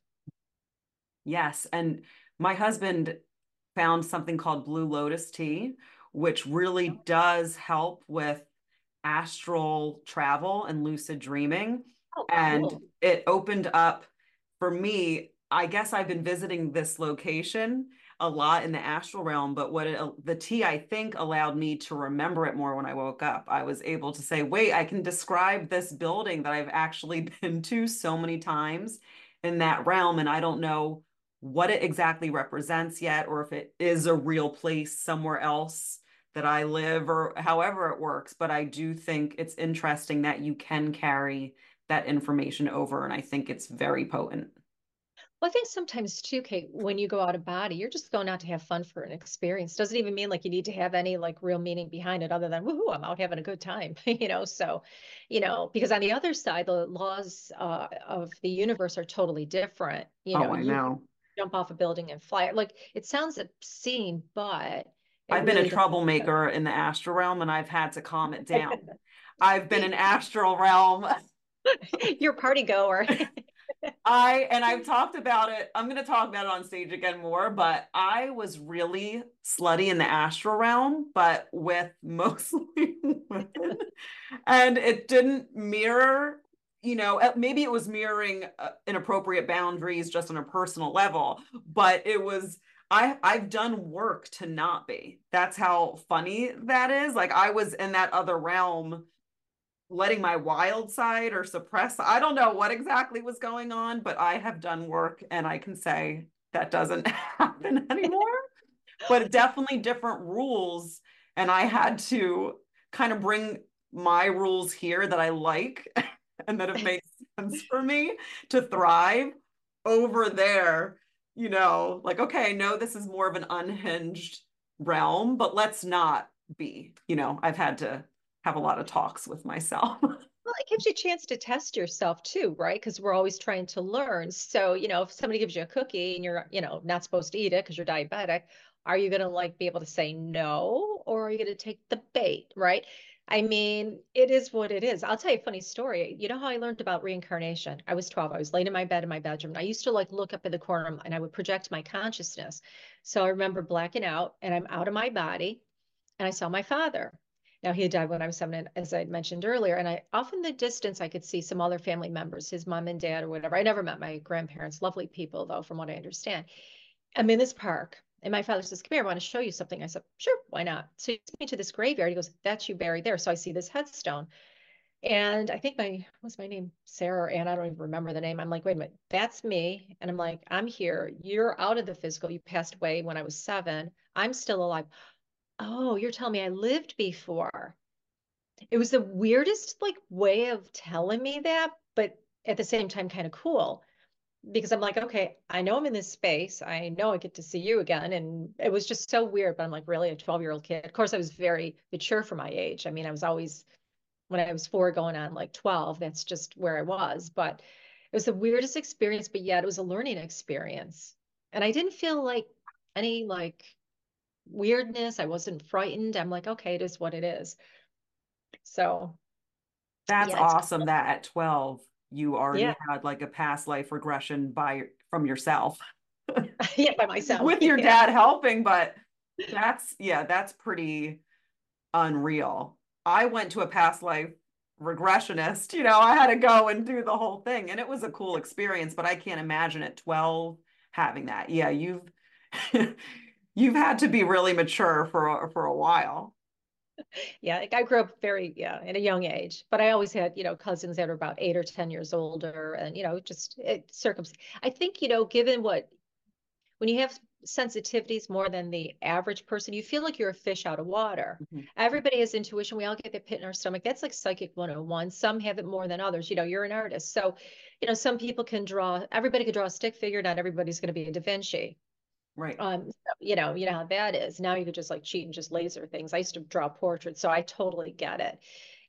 Yes. And my husband found something called Blue Lotus tea, which really does help with astral travel and lucid dreaming. Oh, And cool. it opened up for me. I guess I've been visiting this location a lot in the astral realm, but the tea, I think, allowed me to remember it more when I woke up. I was able to say, wait, I can describe this building that I've actually been to so many times in that realm, and I don't know what it exactly represents yet, or if it is a real place somewhere else that I live, or however it works. But I do think it's interesting that you can carry that information over, and I think it's very potent. Well, I think sometimes too, Kate, when you go out of body, you're just going out to have fun for an experience. Doesn't even mean like you need to have any like real meaning behind it other than, woohoo, I'm out having a good time, So, because on the other side, the laws of the universe are totally different. Oh, I You can know. jump off a building and fly. Like it sounds obscene, but it I've been a really does. troublemaker in the astral realm, and I've had to calm it down. I've been in astral realm. You're a party goer. I've talked about it. I'm going to talk about it on stage again more, but I was really slutty in the astral realm, but with mostly women. And it didn't mirror, maybe it was mirroring inappropriate boundaries just on a personal level, but I've done work to not be. That's how funny that is. Like I was in that other realm letting my wild side or suppress. I don't know what exactly was going on, but I have done work and I can say that doesn't happen anymore. But definitely different rules. And I had to kind of bring my rules here that I like and that have made sense for me to thrive over there, like, okay, no, this is more of an unhinged realm, but let's not be, I've had to have a lot of talks with myself. Well, it gives you a chance to test yourself too, right? Because we're always trying to learn. So, if somebody gives you a cookie and you're, not supposed to eat it because you're diabetic, are you going to like be able to say no, or are you going to take the bait, right? I mean, it is what it is. I'll tell you a funny story. You know how I learned about reincarnation? I was 12. I was laying in my bed in my bedroom. I used to like look up in the corner and I would project my consciousness. So I remember blacking out and I'm out of my body and I saw my father. Now he had died when I was 7, as I mentioned earlier, and I off in the distance I could see some other family members, his mom and dad or whatever. I never met my grandparents, lovely people though, from what I understand. I'm in this park, and my father says, "Come here, I want to show you something." I said, "Sure, why not?" So he takes me to this graveyard. He goes, "That's you buried there." So I see this headstone, and I think what's my name, Sarah or Ann? I don't even remember the name. I'm like, wait a minute, that's me, and I'm like, I'm here. You're out of the physical. You passed away when I was 7. I'm still alive. Oh, you're telling me I lived before. It was the weirdest like way of telling me that, but at the same time kind of cool because I'm like, okay, I know I'm in this space. I know I get to see you again. And it was just so weird, but I'm like, really, a 12-year-old kid. Of course, I was very mature for my age. I mean, I was always when I was 4 going on like 12, that's just where I was. But it was the weirdest experience, but yet it was a learning experience. And I didn't feel like any like weirdness. I wasn't frightened. I'm like, okay, it is what it is. So That's yeah, it's awesome that at 12 you yeah. already had like a past life regression from yourself Yeah, by myself. with your Yeah. dad helping, but that's pretty unreal. I went to a past life regressionist, I had to go and do the whole thing, and it was a cool experience, but I can't imagine at 12 having that. Yeah, you've had to be really mature for a while. Yeah, like I grew up very, yeah, at a young age, but I always had, cousins that were about 8 or 10 years older and, just I think, given when you have sensitivities more than the average person, you feel like you're a fish out of water. Mhm. Everybody has intuition. We all get that pit in our stomach. That's like psychic 101. Some have it more than others. You're an artist. So, some people everybody can draw a stick figure. Not everybody's going to be a Da Vinci. Right. So, you know how that is. Now you could just like cheat and just laser things. I used to draw portraits, so I totally get it.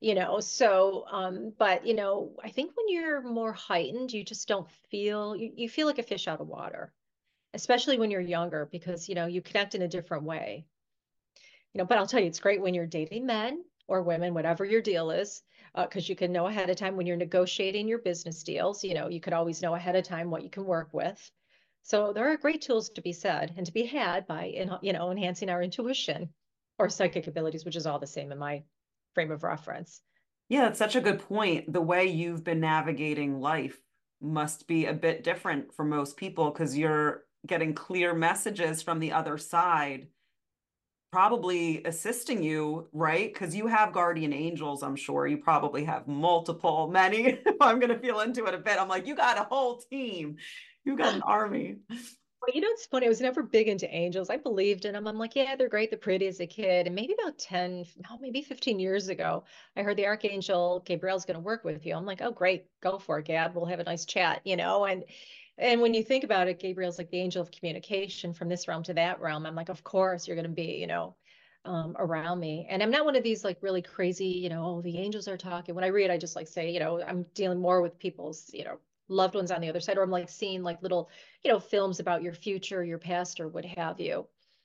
So but I think when you're more heightened, you just don't feel you feel like a fish out of water. especially when you're younger, because, you connect in a different way. But I'll tell you, it's great when you're dating men or women, whatever your deal is, because you can know ahead of time when you're negotiating your business deals. You could always know ahead of time what you can work with. So there are great tools to be said and to be had by, enhancing our intuition or psychic abilities, which is all the same in my frame of reference. Yeah, that's such a good point. The way you've been navigating life must be a bit different for most people because you're getting clear messages from the other side, probably assisting you, right? Because you have guardian angels, I'm sure. You probably have multiple, many. I'm going to feel into it a bit. I'm like, you got a whole team. You got an army. Well, it's funny. I was never big into angels. I believed in them. I'm like, yeah, they're great. They're pretty as a kid. And maybe about 10, no, maybe 15 years ago, I heard the Archangel Gabriel's going to work with you. I'm like, oh, great. Go for it, Gab. We'll have a nice chat, And when you think about it, Gabriel's like the angel of communication from this realm to that realm. I'm like, of course, you're going to be, around me. And I'm not one of these like really crazy, oh, the angels are talking. When I read, I just like say, I'm dealing more with people's, loved ones on the other side, or I'm like seeing like little, films about your future, your past, or what have you.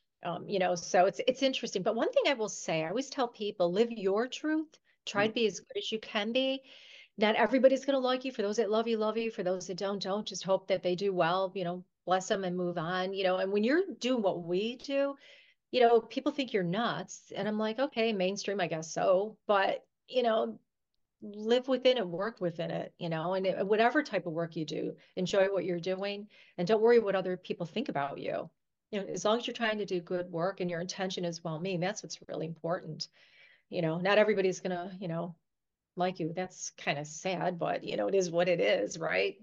So it's interesting. But one thing I will say, I always tell people, live your truth, try to be as good as you can be. Not everybody's going to like you. For those that love you, love you. For those that don't, just hope that they do well, bless them and move on, and when you're doing what we do, people think you're nuts. And I'm like, okay, mainstream, I guess so. But, live within it, work within it, and whatever type of work you do, enjoy what you're doing and don't worry what other people think about you. As long as you're trying to do good work and your intention is well-being, that's what's really important. Not everybody's gonna, like you. That's kind of sad, but it is what it is, right?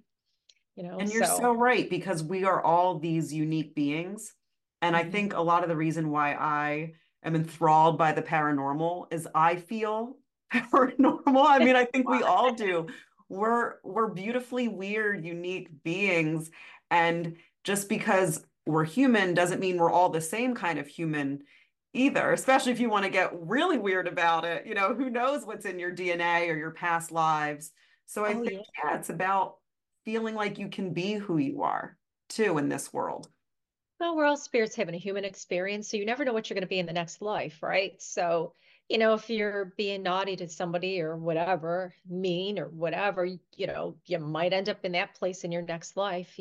And you're so right, because we are all these unique beings. And I think a lot of the reason why I am enthralled by the paranormal is I feel paranormal. I mean, I think we all do. We're beautifully weird, unique beings. And just because we're human doesn't mean we're all the same kind of human either, especially if you want to get really weird about it. Who knows what's in your DNA or your past lives. So I think, yeah, it's about feeling like you can be who you are too in this world. Well, we're all spirits having a human experience, so you never know what you're going to be in the next life, right? So, if you're being naughty to somebody or whatever, mean or whatever, you might end up in that place in your next life,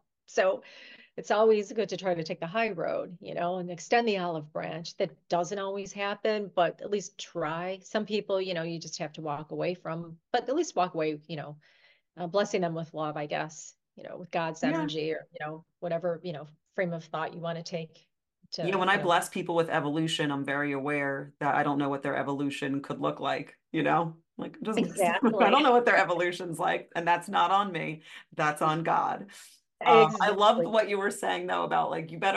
So it's always good to try to take the high road, and extend the olive branch. That doesn't always happen, but at least try. Some people, you just have to walk away from, but at least walk away, blessing them with love, I guess, with God's energy or, whatever, frame of thought you want to take. When I bless people with evolution, I'm very aware that I don't know what their evolution could look like, like just exactly. I don't know what their evolution's like, and that's not on me. That's on God. Exactly. I love what you were saying though about like you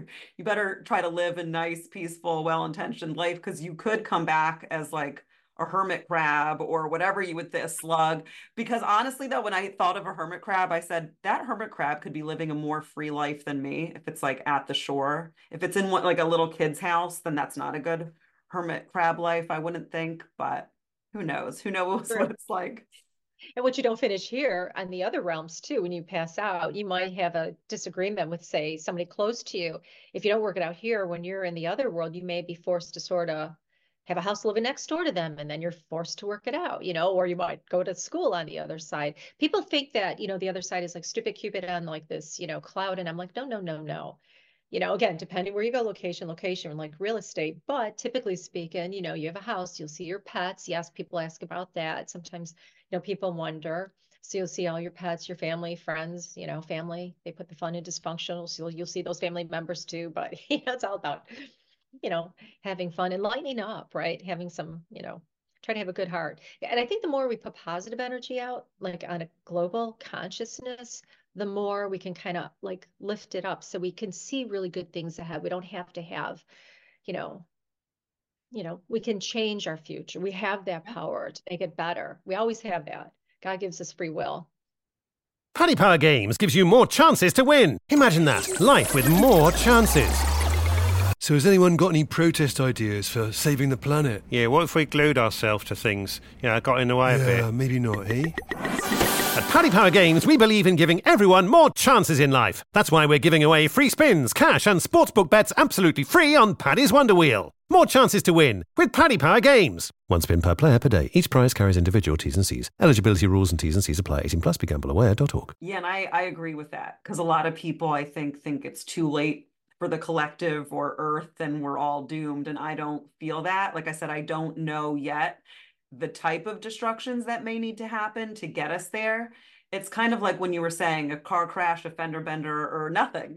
better try to live a nice, peaceful, well-intentioned life, because you could come back as like a hermit crab or whatever you would say, a slug. Because honestly though, when I thought of a hermit crab, I said that hermit crab could be living a more free life than me if it's like at the shore. If it's in like a little kid's house, then that's not a good hermit crab life, I wouldn't think. But who knows? Who knows what it's like? And what you don't finish here on the other realms too, when you pass out, you might have a disagreement with, say, somebody close to you. If you don't work it out here, when you're in the other world, you may be forced to sort of have a house living next door to them, and then you're forced to work it out, or you might go to school on the other side. People think that, the other side is like stupid Cupid on like this, cloud. And I'm like, no, no, no, no. Again, depending where you go, location, like real estate, but typically speaking, you have a house, you'll see your pets. Yes, people ask about that. Sometimes, people wonder. So you'll see all your pets, your family, friends, family, they put the fun in dysfunctional. So you'll see those family members too, but it's all about, having fun and lightening up, right? Having some, try to have a good heart. And I think the more we put positive energy out, like on a global consciousness, the more we can kind of like lift it up so we can see really good things ahead. We don't have to have, we can change our future. We have that power to make it better. We always have that. God gives us free will. Paddy Power Games gives you more chances to win. Imagine that. Life with more chances. So has anyone got any protest ideas for saving the planet? Yeah, what if we glued ourselves to things? Yeah, I got in the way a bit. Yeah, maybe not, eh? At Paddy Power Games, we believe in giving everyone more chances in life. That's why we're giving away free spins, cash and sportsbook bets absolutely free on Paddy's Wonder Wheel. More chances to win with Paddy Power Games. One spin per player per day. Each prize carries individual T's and C's. Eligibility rules and T's and C's apply. 18 plus. BeGambleAware.org. Yeah, and I agree with that, because a lot of people, I think it's too late for the collective or Earth and we're all doomed. And I don't feel that. Like I said, I don't know yet the type of destructions that may need to happen to get us there. It's kind of like when you were saying a car crash, a fender bender, or nothing,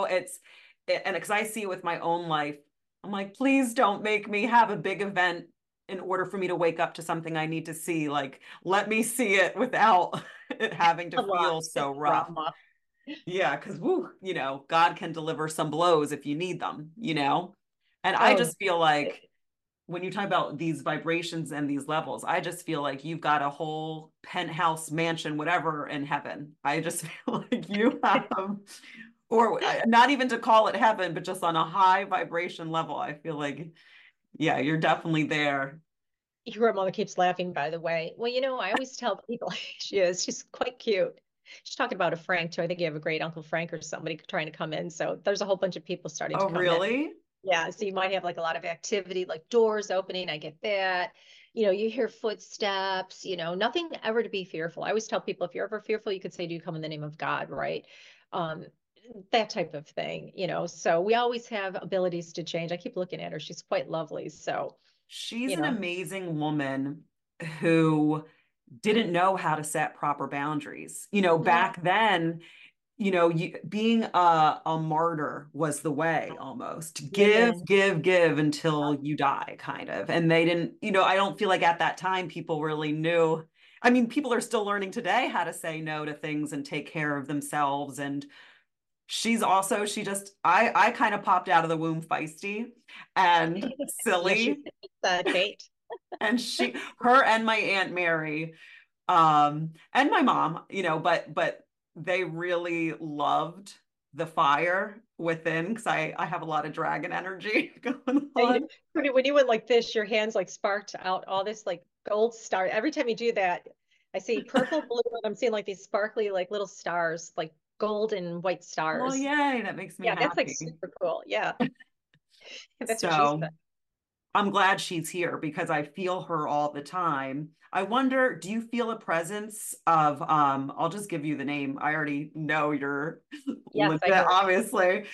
and because I see it with my own life, I'm like, please don't make me have a big event in order for me to wake up to something I need to see. Like, let me see it without it having to feel so rough. Yeah, because God can deliver some blows if you need them, And I just feel like when you talk about these vibrations and these levels, I just feel like you've got a whole penthouse mansion, whatever, in heaven. I just feel like you have, or not even to call it heaven, but just on a high vibration level. I feel like, yeah, you're definitely there. Your grandmother keeps laughing, by the way. Well, I always tell people she's quite cute. She's talking about a Frank too. I think you have a great Uncle Frank or somebody trying to come in. So there's a whole bunch of people starting to come in. Oh, really? Yeah, so you might have like a lot of activity, like doors opening. I get that. You hear footsteps, nothing ever to be fearful. I always tell people, if you're ever fearful, you could say, do you come in the name of God, right? That type of thing, So we always have abilities to change. I keep looking at her. She's quite lovely. So she's an amazing woman who didn't know how to set proper boundaries. Back then, being a martyr was the way, almost give until you die, kind of. And they didn't, I don't feel like at that time people really knew. I mean, people are still learning today how to say no to things and take care of themselves. And I kind of popped out of the womb feisty and silly. Kate. And her and my Aunt Mary, and my mom, but they really loved the fire within, because I have a lot of dragon energy going on. When you went like this, your hands like sparked out all this like gold star. Every time you do that, I see purple, blue, and I'm seeing like these sparkly like little stars, like gold and white stars. Well, yay, that makes me happy. That's like super cool. Yeah. That's what she said. I'm glad she's here because I feel her all the time. I wonder, do you feel a presence of, I'll just give you the name. I already know you're legit, obviously.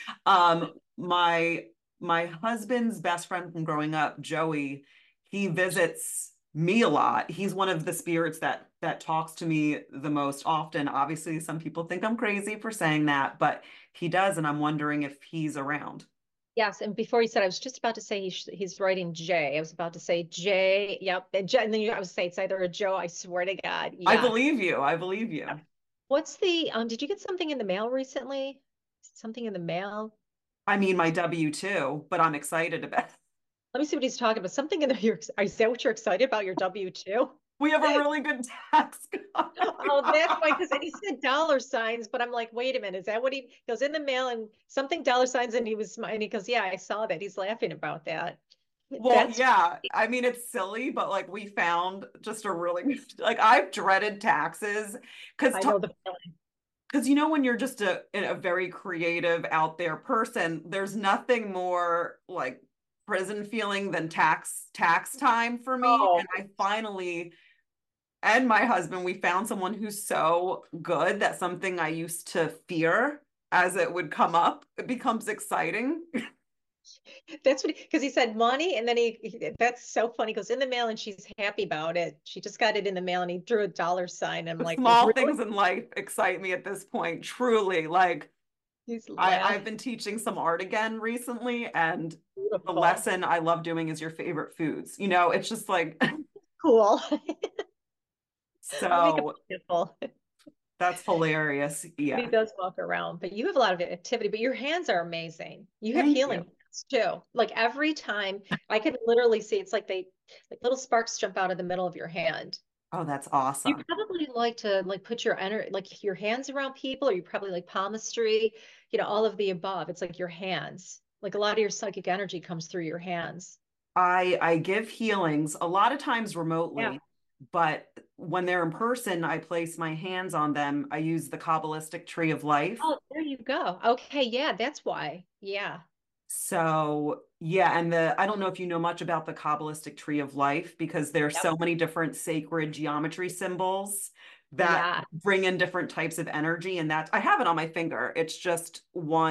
My husband's best friend from growing up, Joey, he visits me a lot. He's one of the spirits that talks to me the most often. Obviously, some people think I'm crazy for saying that, but he does, and I'm wondering if he's around. Yes, and before he said, I was just about to say he's writing J. I was about to say J. Yep, and then I was say it's either a Joe. I swear to God. Yeah. I believe you. What's the did you get something in the mail recently? Something in the mail? I mean, my W-2, but I'm excited about it. Let me see what he's talking about. Something in the is that what you're excited about, your W-2? We have a really good tax guy. Oh, that's why, because he said dollar signs, but I'm like, wait a minute, is that what he goes in the mail and something dollar signs, and he goes, yeah, I saw that. He's laughing about that. Well, yeah, I mean, it's silly, but like we found just a really good, like I've dreaded taxes because I know the feeling. Because when you're just a very creative out there person, there's nothing more like prison feeling than tax time for me. And I finally, and my husband, we found someone who's so good that something I used to fear as it would come up, it becomes exciting. That's what, because he said money, and then that's so funny. He goes in the mail, and she's happy about it. She just got it in the mail, and he drew a dollar sign. I'm like, small really? Things in life excite me at this point. Truly, like I've been teaching some art again recently, and the lesson I love doing is your favorite foods. It's just like cool. So that's hilarious. Yeah, he does walk around, but you have a lot of activity. But your hands are amazing. You have healing hands too. Like every time, I can literally see it's like little sparks jump out of the middle of your hand. Oh, that's awesome. You probably like to put your your hands around people, or you probably like palmistry, all of the above. It's like your hands. Like a lot of your psychic energy comes through your hands. I give healings a lot of times remotely. But when they're in person, I place my hands on them. I use the Kabbalistic tree of life. Oh, there you go. Okay, yeah, that's why. Yeah. So, yeah, and I don't know if you know much about the Kabbalistic tree of life because there's Yep. so many different sacred geometry symbols that Yeah. bring in different types of energy, and that I have it on my finger. It's just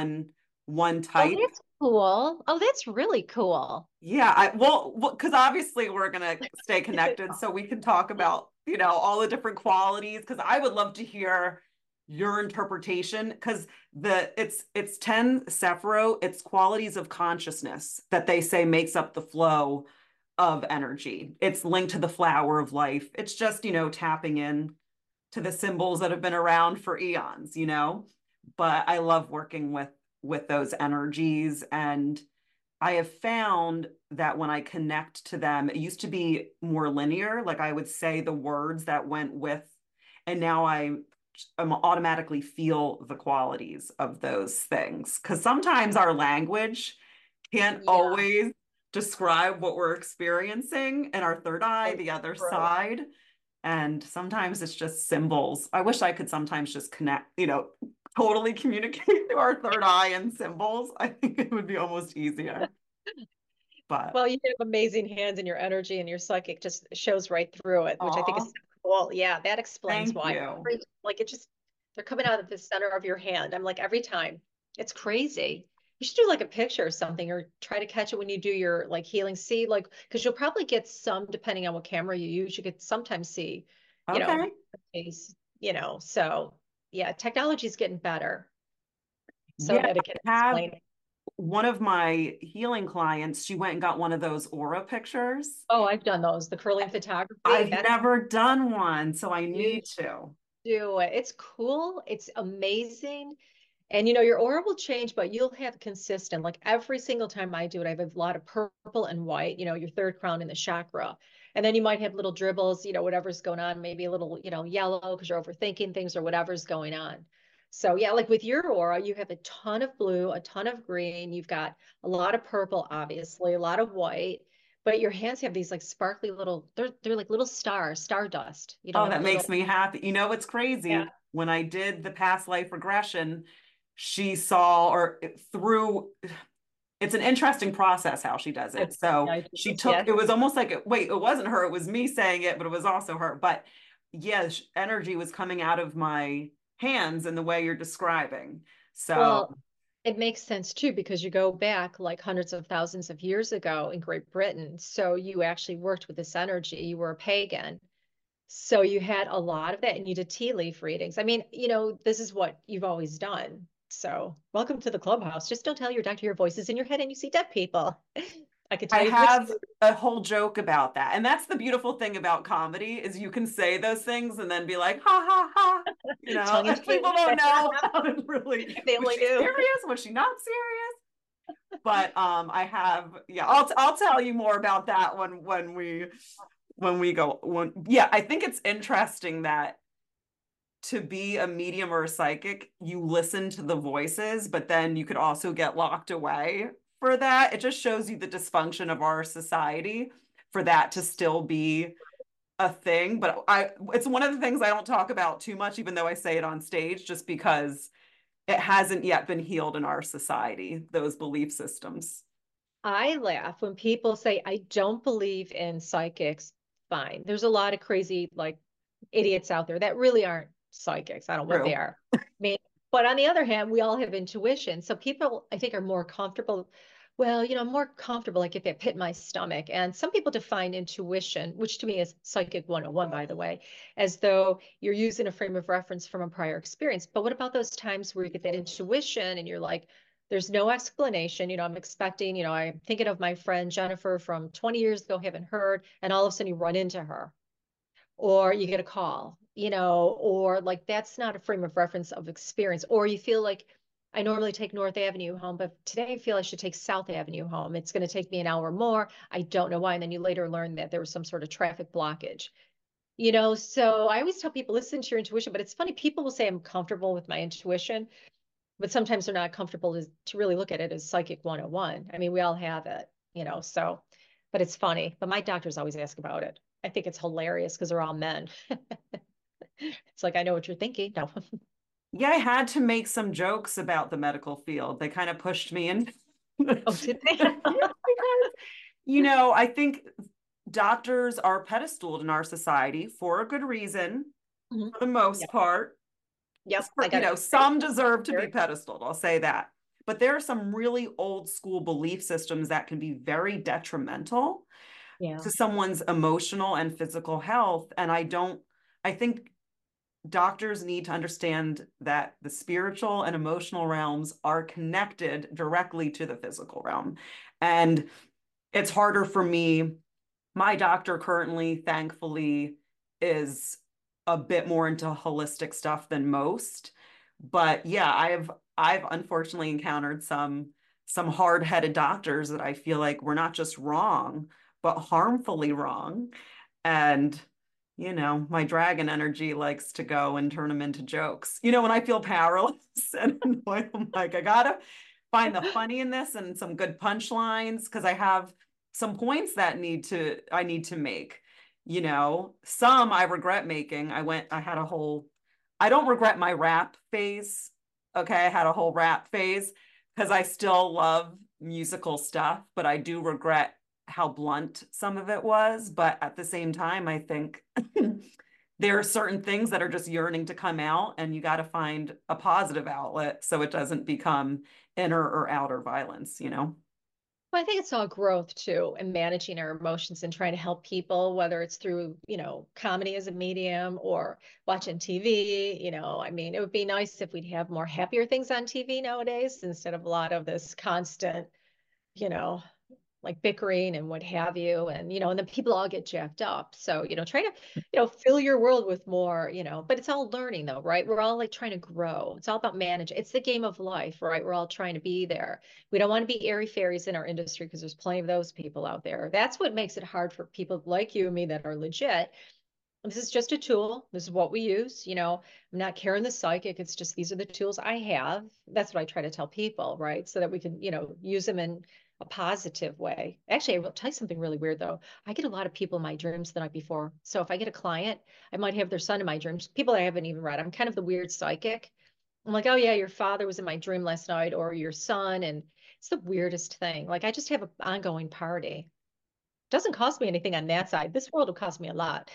one Oh, type. that's cool. Oh, that's really cool. Yeah, well, because obviously we're gonna stay connected, so we can talk about, all the different qualities. Because I would love to hear your interpretation. Because it's 10 Sephiro, it's qualities of consciousness that they say makes up the flow of energy. It's linked to the flower of life. It's just, tapping in to the symbols that have been around for eons. But I love working with those energies, and I have found that when I connect to them, it used to be more linear. Like I would say the words that went with, and now I'm automatically feel the qualities of those things. Because sometimes our language can't Yeah. always describe what we're experiencing in our third eye, So the other true. side. And sometimes it's just symbols. I wish I could sometimes just connect, totally communicate through our third eye and symbols. I think it would be almost easier. But Well, you have amazing hands and your energy and your psychic just shows right through it, which I think is aw, so cool. Yeah, that explains thank why. you. Like it just, they're coming out of the center of your hand. I'm like, every time. It's crazy. You should do like a picture or something or try to catch it when you do your like healing. See, like, because you'll probably get some, depending on what camera you use, you could sometimes see, you know, Okay. face, so yeah, technology is getting better so Yeah, that it can I have explain. one of my healing clients, she went and got one of those aura pictures. Oh, I've done those. The curling photography, I've that's never done one, so I you need to. do it. It's cool. It's amazing. And your aura will change, but you'll have consistent, like every single time I do it, I have a lot of purple and white, your third crown in the chakra. And then you might have little dribbles, whatever's going on, maybe a little, yellow because you're overthinking things or whatever's going on. So yeah, like with your aura, you have a ton of blue, a ton of green, you've got a lot of purple, obviously, a lot of white, but your hands have these like sparkly little, they're like little stars, stardust, Oh, like that makes little, me happy. You know what's yeah. crazy? When I did the past life regression, she saw or through it's an interesting process how she does it. So I do she this, took yes. it was almost like wait, it wasn't her, it was me saying it, but it was also her. But yeah, energy was coming out of my hands in the way you're describing. So, Well, it makes sense too, because you go back like hundreds of thousands of years ago in Great Britain. So you actually worked with this energy. You were a pagan. So you had a lot of that and you did tea leaf readings. I mean, this is what you've always done. So welcome to the clubhouse. Just don't tell your doctor your voice is in your head and you see dead people. I could I tell you from have experience. a whole joke about that. And that's the beautiful thing about comedy is you can say those things and then be like, ha ha ha. Tongue in And people cheek. don't know how to really, They was only she do. serious? Was she not serious? But I have, yeah, I'll tell you more about that when we go yeah, I think it's interesting that to be a medium or a psychic, you listen to the voices, but then you could also get locked away for that. It just shows you the dysfunction of our society for that to still be a thing. But it's one of the things I don't talk about too much, even though I say it on stage, just because it hasn't yet been healed in our society, those belief systems. I laugh when people say, I don't believe in psychics. Fine. There's a lot of crazy, like, idiots out there that really aren't psychics. I don't know what they True. are. I mean, but on the other hand, we all have intuition. So people, I think, are more comfortable. Well, more comfortable, like if it hit my stomach. And some people define intuition, which to me is psychic 101, by the way, as though you're using a frame of reference from a prior experience. But what about those times where you get that intuition and you're like, there's no explanation. I'm expecting, I'm thinking of my friend Jennifer from 20 years ago, haven't heard, and all of a sudden you run into her or you get a call, or like that's not a frame of reference of experience, or you feel like I normally take North Avenue home, but today I feel I should take South Avenue home. It's going to take me an hour more. I don't know why. And then you later learn that there was some sort of traffic blockage. So I always tell people listen to your intuition, but it's funny. People will say I'm comfortable with my intuition, but sometimes they're not comfortable to really look at it as psychic 101. I mean, we all have it, so, but it's funny. But my doctors always ask about it. I think it's hilarious because they're all men. It's like, I know what you're thinking. No. Yeah, I had to make some jokes about the medical field. They kind of pushed me in. Oh, did they? Because, I think doctors are pedestaled in our society for a good reason, Mhm. for the most Yep. part. Yep. I got it. Some deserve to be pedestaled, I'll say that. But there are some really old school belief systems that can be very detrimental Yeah. to someone's emotional and physical health. And I think doctors need to understand that the spiritual and emotional realms are connected directly to the physical realm. And it's harder for me. My doctor currently, thankfully, is a bit more into holistic stuff than most. But yeah, I've unfortunately encountered some hard-headed doctors that I feel like were not just wrong, but harmfully wrong. And my dragon energy likes to go and turn them into jokes. When I feel powerless and annoyed, I'm like, I gotta find the funny in this and some good punchlines because I have some points that I need to make. Some I regret making. I don't regret my rap phase. Okay, I had a whole rap phase because I still love musical stuff, but I do regret how blunt some of it was. But at the same time, I think there are certain things that are just yearning to come out, and you got to find a positive outlet so it doesn't become inner or outer violence. Well, I think it's all growth too, and managing our emotions and trying to help people, whether it's through, comedy as a medium or watching TV. I mean, it would be nice if we'd have more happier things on TV nowadays instead of a lot of this constant, you know, like bickering and what have you. And then people all get jacked up. So, try to, fill your world with more, but it's all learning though, right? We're all like trying to grow. It's all about managing. It's the game of life, right? We're all trying to be there. We don't want to be airy fairies in our industry because there's plenty of those people out there. That's what makes it hard for people like you and me that are legit. This is just a tool. This is what we use. I'm not Karen the psychic. It's just these are the tools I have. That's what I try to tell people, right? So that we can, use them in a positive way. Actually, I will tell you something really weird though. I get a lot of people in my dreams the night before. So if I get a client, I might have their son in my dreams, people I haven't even read. I'm kind of the weird psychic. I'm like, oh yeah, your father was in my dream last night or your son. And it's the weirdest thing. Like I just have an ongoing party. Doesn't cost me anything on that side. This world will cost me a lot.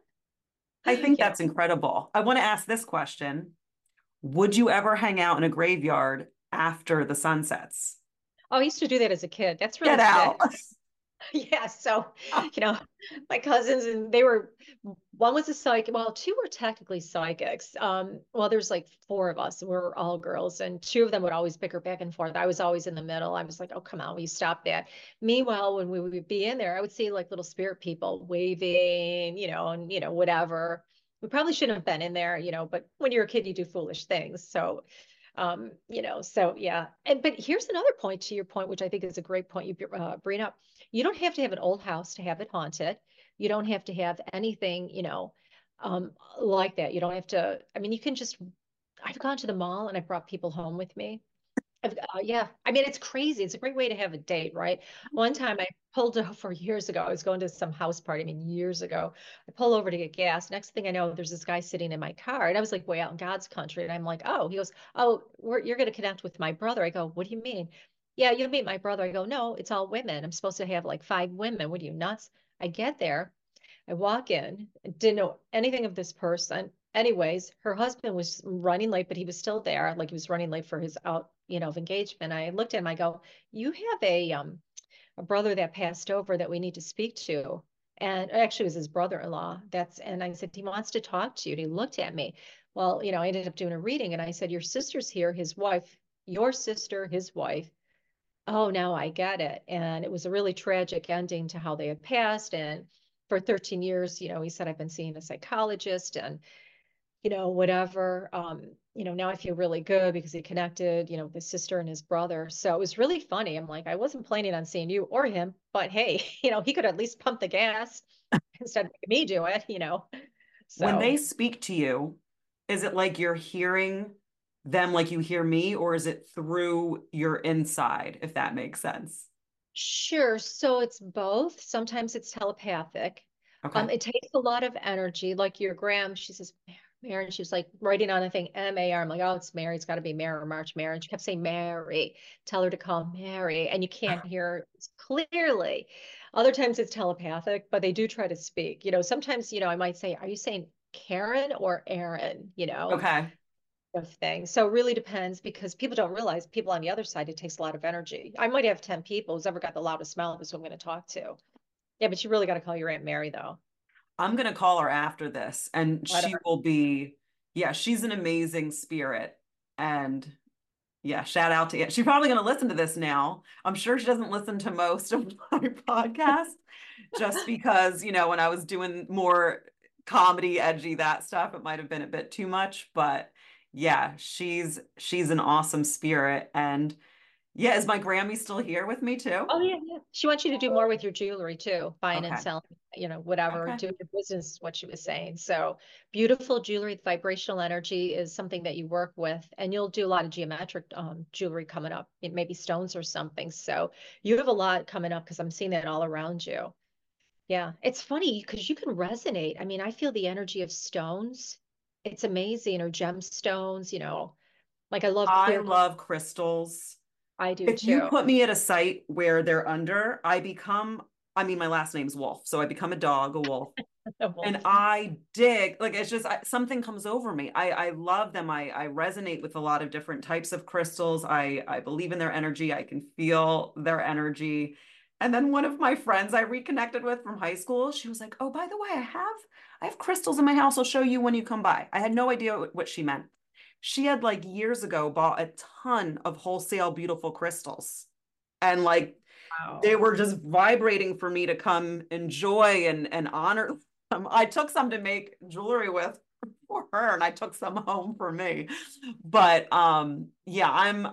I think you know. that's incredible. I want to ask this question. Would you ever hang out in a graveyard after the sun sets? Oh, I used to do that as a kid. That's Get really out. sick. Yeah. So, you know, my cousins and one was a psychic. Well, two were technically psychics. Well, there's like four of us and we're all girls and two of them would always bicker back and forth. I was always in the middle. I was like, oh, come on, will you stop that? Meanwhile, when we would be in there, I would see like little spirit people waving, and, whatever. We probably shouldn't have been in there, but when you're a kid, you do foolish things. So yeah. But here's another point to your point, which I think is a great point you bring up. You don't have to have an old house to have it haunted. You don't have to have anything, like that. You don't have to, I mean, you can just, I've gone to the mall and I brought people home with me. Yeah, I mean, it's crazy. It's a great way to have a date, right? One time I pulled over years ago. I was going to some house party, I mean, years ago. I pull over to get gas. Next thing I know, there's this guy sitting in my car, and I was like way out in God's country. And I'm like, oh, he goes, oh, you're going to connect with my brother. I go, what do you mean? Yeah, you'll meet my brother. I go, no, it's all women. I'm supposed to have like five women. What are you nuts? I get there. I walk in, didn't know anything of this person. Anyways, her husband was running late, but he was still there. Like he was running late for his out, of engagement. I looked at him, I go, you have a brother that passed over that we need to speak to. And actually it was his brother-in-law. And I said, he wants to talk to you. And he looked at me. Well, I ended up doing a reading and I said, your sister's here, his wife, your sister, his wife. Oh, now I get it. And it was a really tragic ending to how they had passed. And for 13 years, he said, I've been seeing a psychologist and, whatever. Now I feel really good because he connected, with his sister and his brother. So it was really funny. I'm like, I wasn't planning on seeing you or him, but hey, he could at least pump the gas instead of making me do it. When So they speak to you, is it like you're hearing them like you hear me, or is it through your inside, if that makes sense? sure. So it's both. Sometimes it's telepathic. Okay. It takes a lot of energy. Like your Graham, she says, Mary, and she was like writing on a thing, M-A-R. I'm like, oh, it's Mary. It's got to be Mary or March Mary. And she kept saying Mary. Tell her to call Mary. And you can't hear clearly. Other times it's telepathic, but they do try to speak. Sometimes, I might say, are you saying Karen or Aaron? Okay. Of things. So it really depends because people don't realize people on the other side, it takes a lot of energy. I might have 10 people who's ever got the loudest smile is who I'm going to talk to. Yeah, but you really got to call your Aunt Mary though. I'm gonna call her after this, and Let she her. will be, yeah, she's an amazing spirit. And yeah, shout out to you. She's probably gonna listen to this now. I'm sure she doesn't listen to most of my podcasts just because, when I was doing more comedy, edgy, that stuff, it might have been a bit too much. But yeah, she's an awesome spirit. And yeah, is my Grammy still here with me too? Oh yeah, yeah. She wants you to do more with your jewelry too, buying and Okay. selling, whatever, Okay. doing your business, is what she was saying. So beautiful jewelry, the vibrational energy is something that you work with, and you'll do a lot of geometric jewelry coming up. It may be stones or something. So you have a lot coming up because I'm seeing that all around you. Yeah, it's funny because you can resonate. I mean, I feel the energy of stones. It's amazing, or gemstones, like I love I clear. love crystals. I do If you too. put me at a site where they're under, I mean, my last name's Wolf, so I become a dog, a wolf. Well, And I dig, like, it's just something comes over me. I love them. I resonate with a lot of different types of crystals. I believe in their energy. I can feel their energy. And then one of my friends I reconnected with from high school, she was like, "Oh, by the way, I have crystals in my house. I'll show you when you come by." I had no idea what she meant. She had like years ago bought a ton of wholesale beautiful crystals. And like they wow. were just vibrating for me to come enjoy and honor them. I took some to make jewelry with for her, and I took some home for me. But yeah,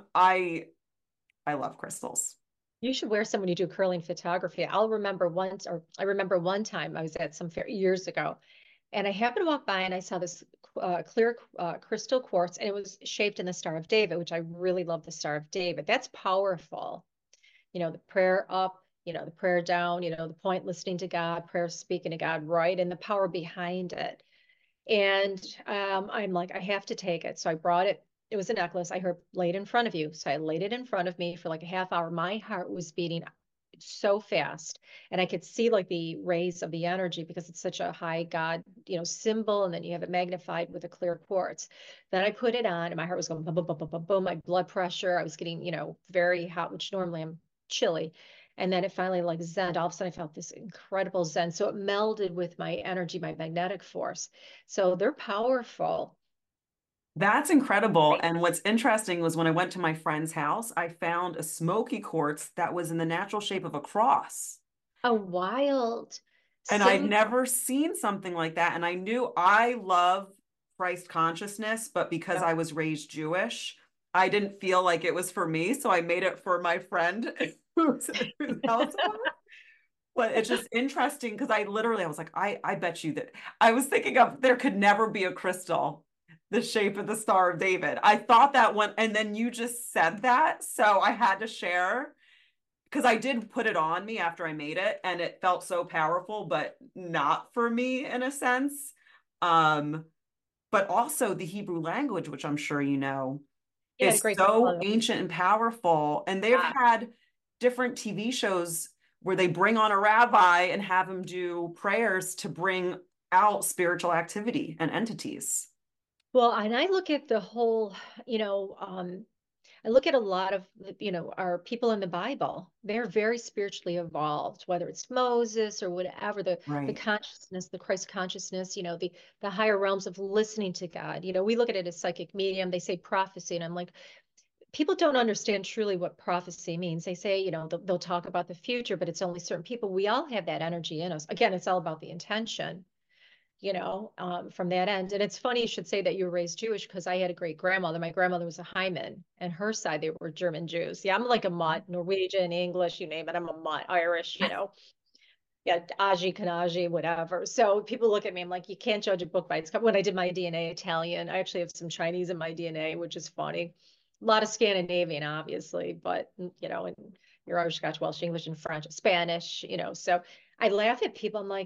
I love crystals. You should wear some when you do curling photography. I remember one time I was at some fair years ago, and I happened to walk by and I saw this clear crystal quartz, and it was shaped in the Star of David, which I really love the Star of David. That's powerful. The prayer up, the prayer down, the point listening to God, prayer speaking to God, right? And the power behind it. And I'm like, I have to take it. So I brought it. It was a necklace. I heard laid in front of you. So I laid it in front of me for like a half hour. My heart was beating so fast. And I could see like the rays of the energy because it's such a high God, symbol. And then you have it magnified with a clear quartz. Then I put it on and my heart was going boom, boom, boom, boom, boom, boom. My blood pressure, I was getting, very hot, which normally I'm chilly. And then it finally like zen. All of a sudden I felt this incredible zen. So it melded with my energy, my magnetic force. So they're powerful. That's incredible. And what's interesting was when I went to my friend's house, I found a smoky quartz that was in the natural shape of a cross. A wild And I'd symbol. never seen something like that. And I knew I love Christ consciousness, but because I was raised Jewish, I didn't feel like it was for me. So I made it for my friend whose house it was. But it's just interesting because I was like, I bet you that I was thinking of there could never be a crystal the shape of the Star of David. I thought that one, and then you just said that. So I had to share because I did put it on me after I made it and it felt so powerful, but not for me in a sense. Um, but also the Hebrew language, which I'm sure you know, Yeah, is great so grandmother. ancient and powerful. And they've Ah, had different TV shows where they bring on a rabbi and have him do prayers to bring out spiritual activity and entities. well, and I look at the whole, I look at a lot of, our people in the Bible. They're very spiritually evolved, whether it's Moses or whatever, the Right. consciousness, the Christ consciousness, the higher realms of listening to God. We look at it as psychic medium. They say prophecy, and I'm like, people don't understand truly what prophecy means. They say, they'll talk about the future, but it's only certain people. We all have that energy in us. Again, it's all about the intention, from that end. And it's funny you should say that you were raised Jewish because I had a great grandmother. My grandmother was a Hyman, and her side, they were German Jews. Yeah, I'm like a mutt, Norwegian, English, you name it. I'm a mutt, Irish, yeah, Aji, Kanaji, whatever. So people look at me, I'm like, you can't judge a book by its cover. When I did my DNA Italian, I actually have some Chinese in my DNA, which is funny. A lot of Scandinavian, obviously, but and your Irish, Scotch, Welsh, English, and French, Spanish, So I laugh at people. I'm like,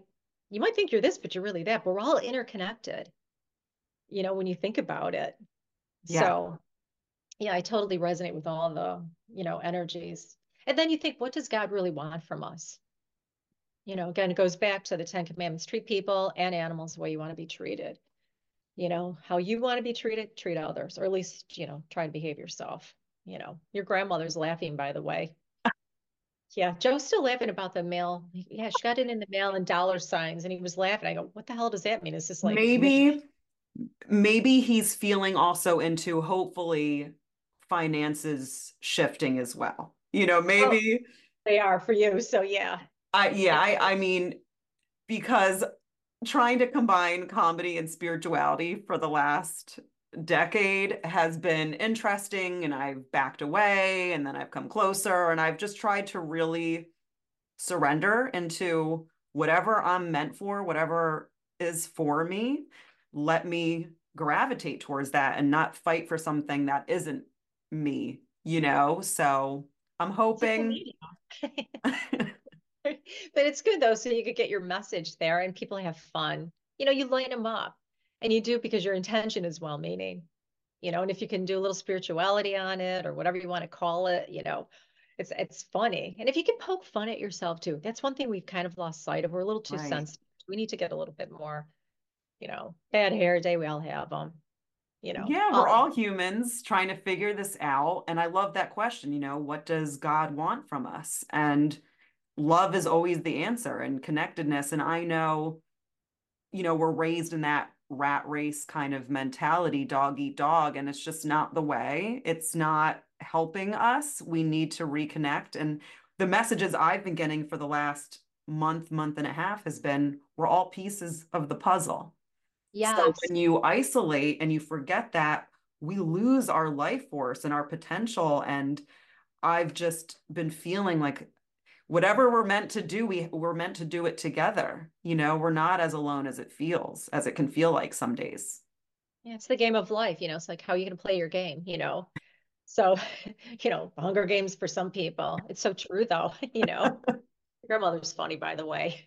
You might think you're this, but you're really that. But we're all interconnected, when you think about it. Yeah. So, yeah, I totally resonate with all the, energies. And then you think, what does God really want from us? Again, it goes back to the Ten Commandments: treat people and animals the way you want to be treated. How you want to be treated, treat others, or at least, try to behave yourself. Your grandmother's laughing, by the way. Yeah, Joe's still laughing about the mail. Yeah, she got it in the mail and dollar signs, and he was laughing. I go, what the hell does that mean? Is this like commission? Maybe he's feeling also into hopefully finances shifting as well. Oh, Maybe they are for you. So yeah. I mean, because trying to combine comedy and spirituality for the last decade has been interesting, and I've backed away and then I've come closer, and I've just tried to really surrender into whatever I'm meant for, whatever is for me. Let me gravitate towards that and not fight for something that isn't me. So I'm It's a cool hoping. medium. But it's good though, so you could get your message there and people have fun. You light them up, and you do it because your intention is well-meaning. And if you can do a little spirituality on it or whatever you want to call it, it's funny. And if you can poke fun at yourself too, that's one thing we've kind of lost sight of. We're a little too Right. sensitive. We need to get a little bit more, bad hair day. We all have them, Yeah, we're all all humans trying to figure this out. And I love that question, what does God want from us? And love is always the answer, and connectedness. And I know, we're raised in that rat race kind of mentality, dog eat dog, and it's just not the way. It's not helping us. We need to reconnect. And the messages I've been getting for the last month and a half has been, we're all pieces of the puzzle. So yes. when you isolate and you forget that, we lose our life force and our potential. And I've just been feeling like whatever we're meant to do, we're meant to do it together. We're not as alone as it can feel like some days. Yeah, it's the game of life, it's like how are you going to play your game. So, Hunger Games for some people. It's so true though, Your grandmother's funny, by the way.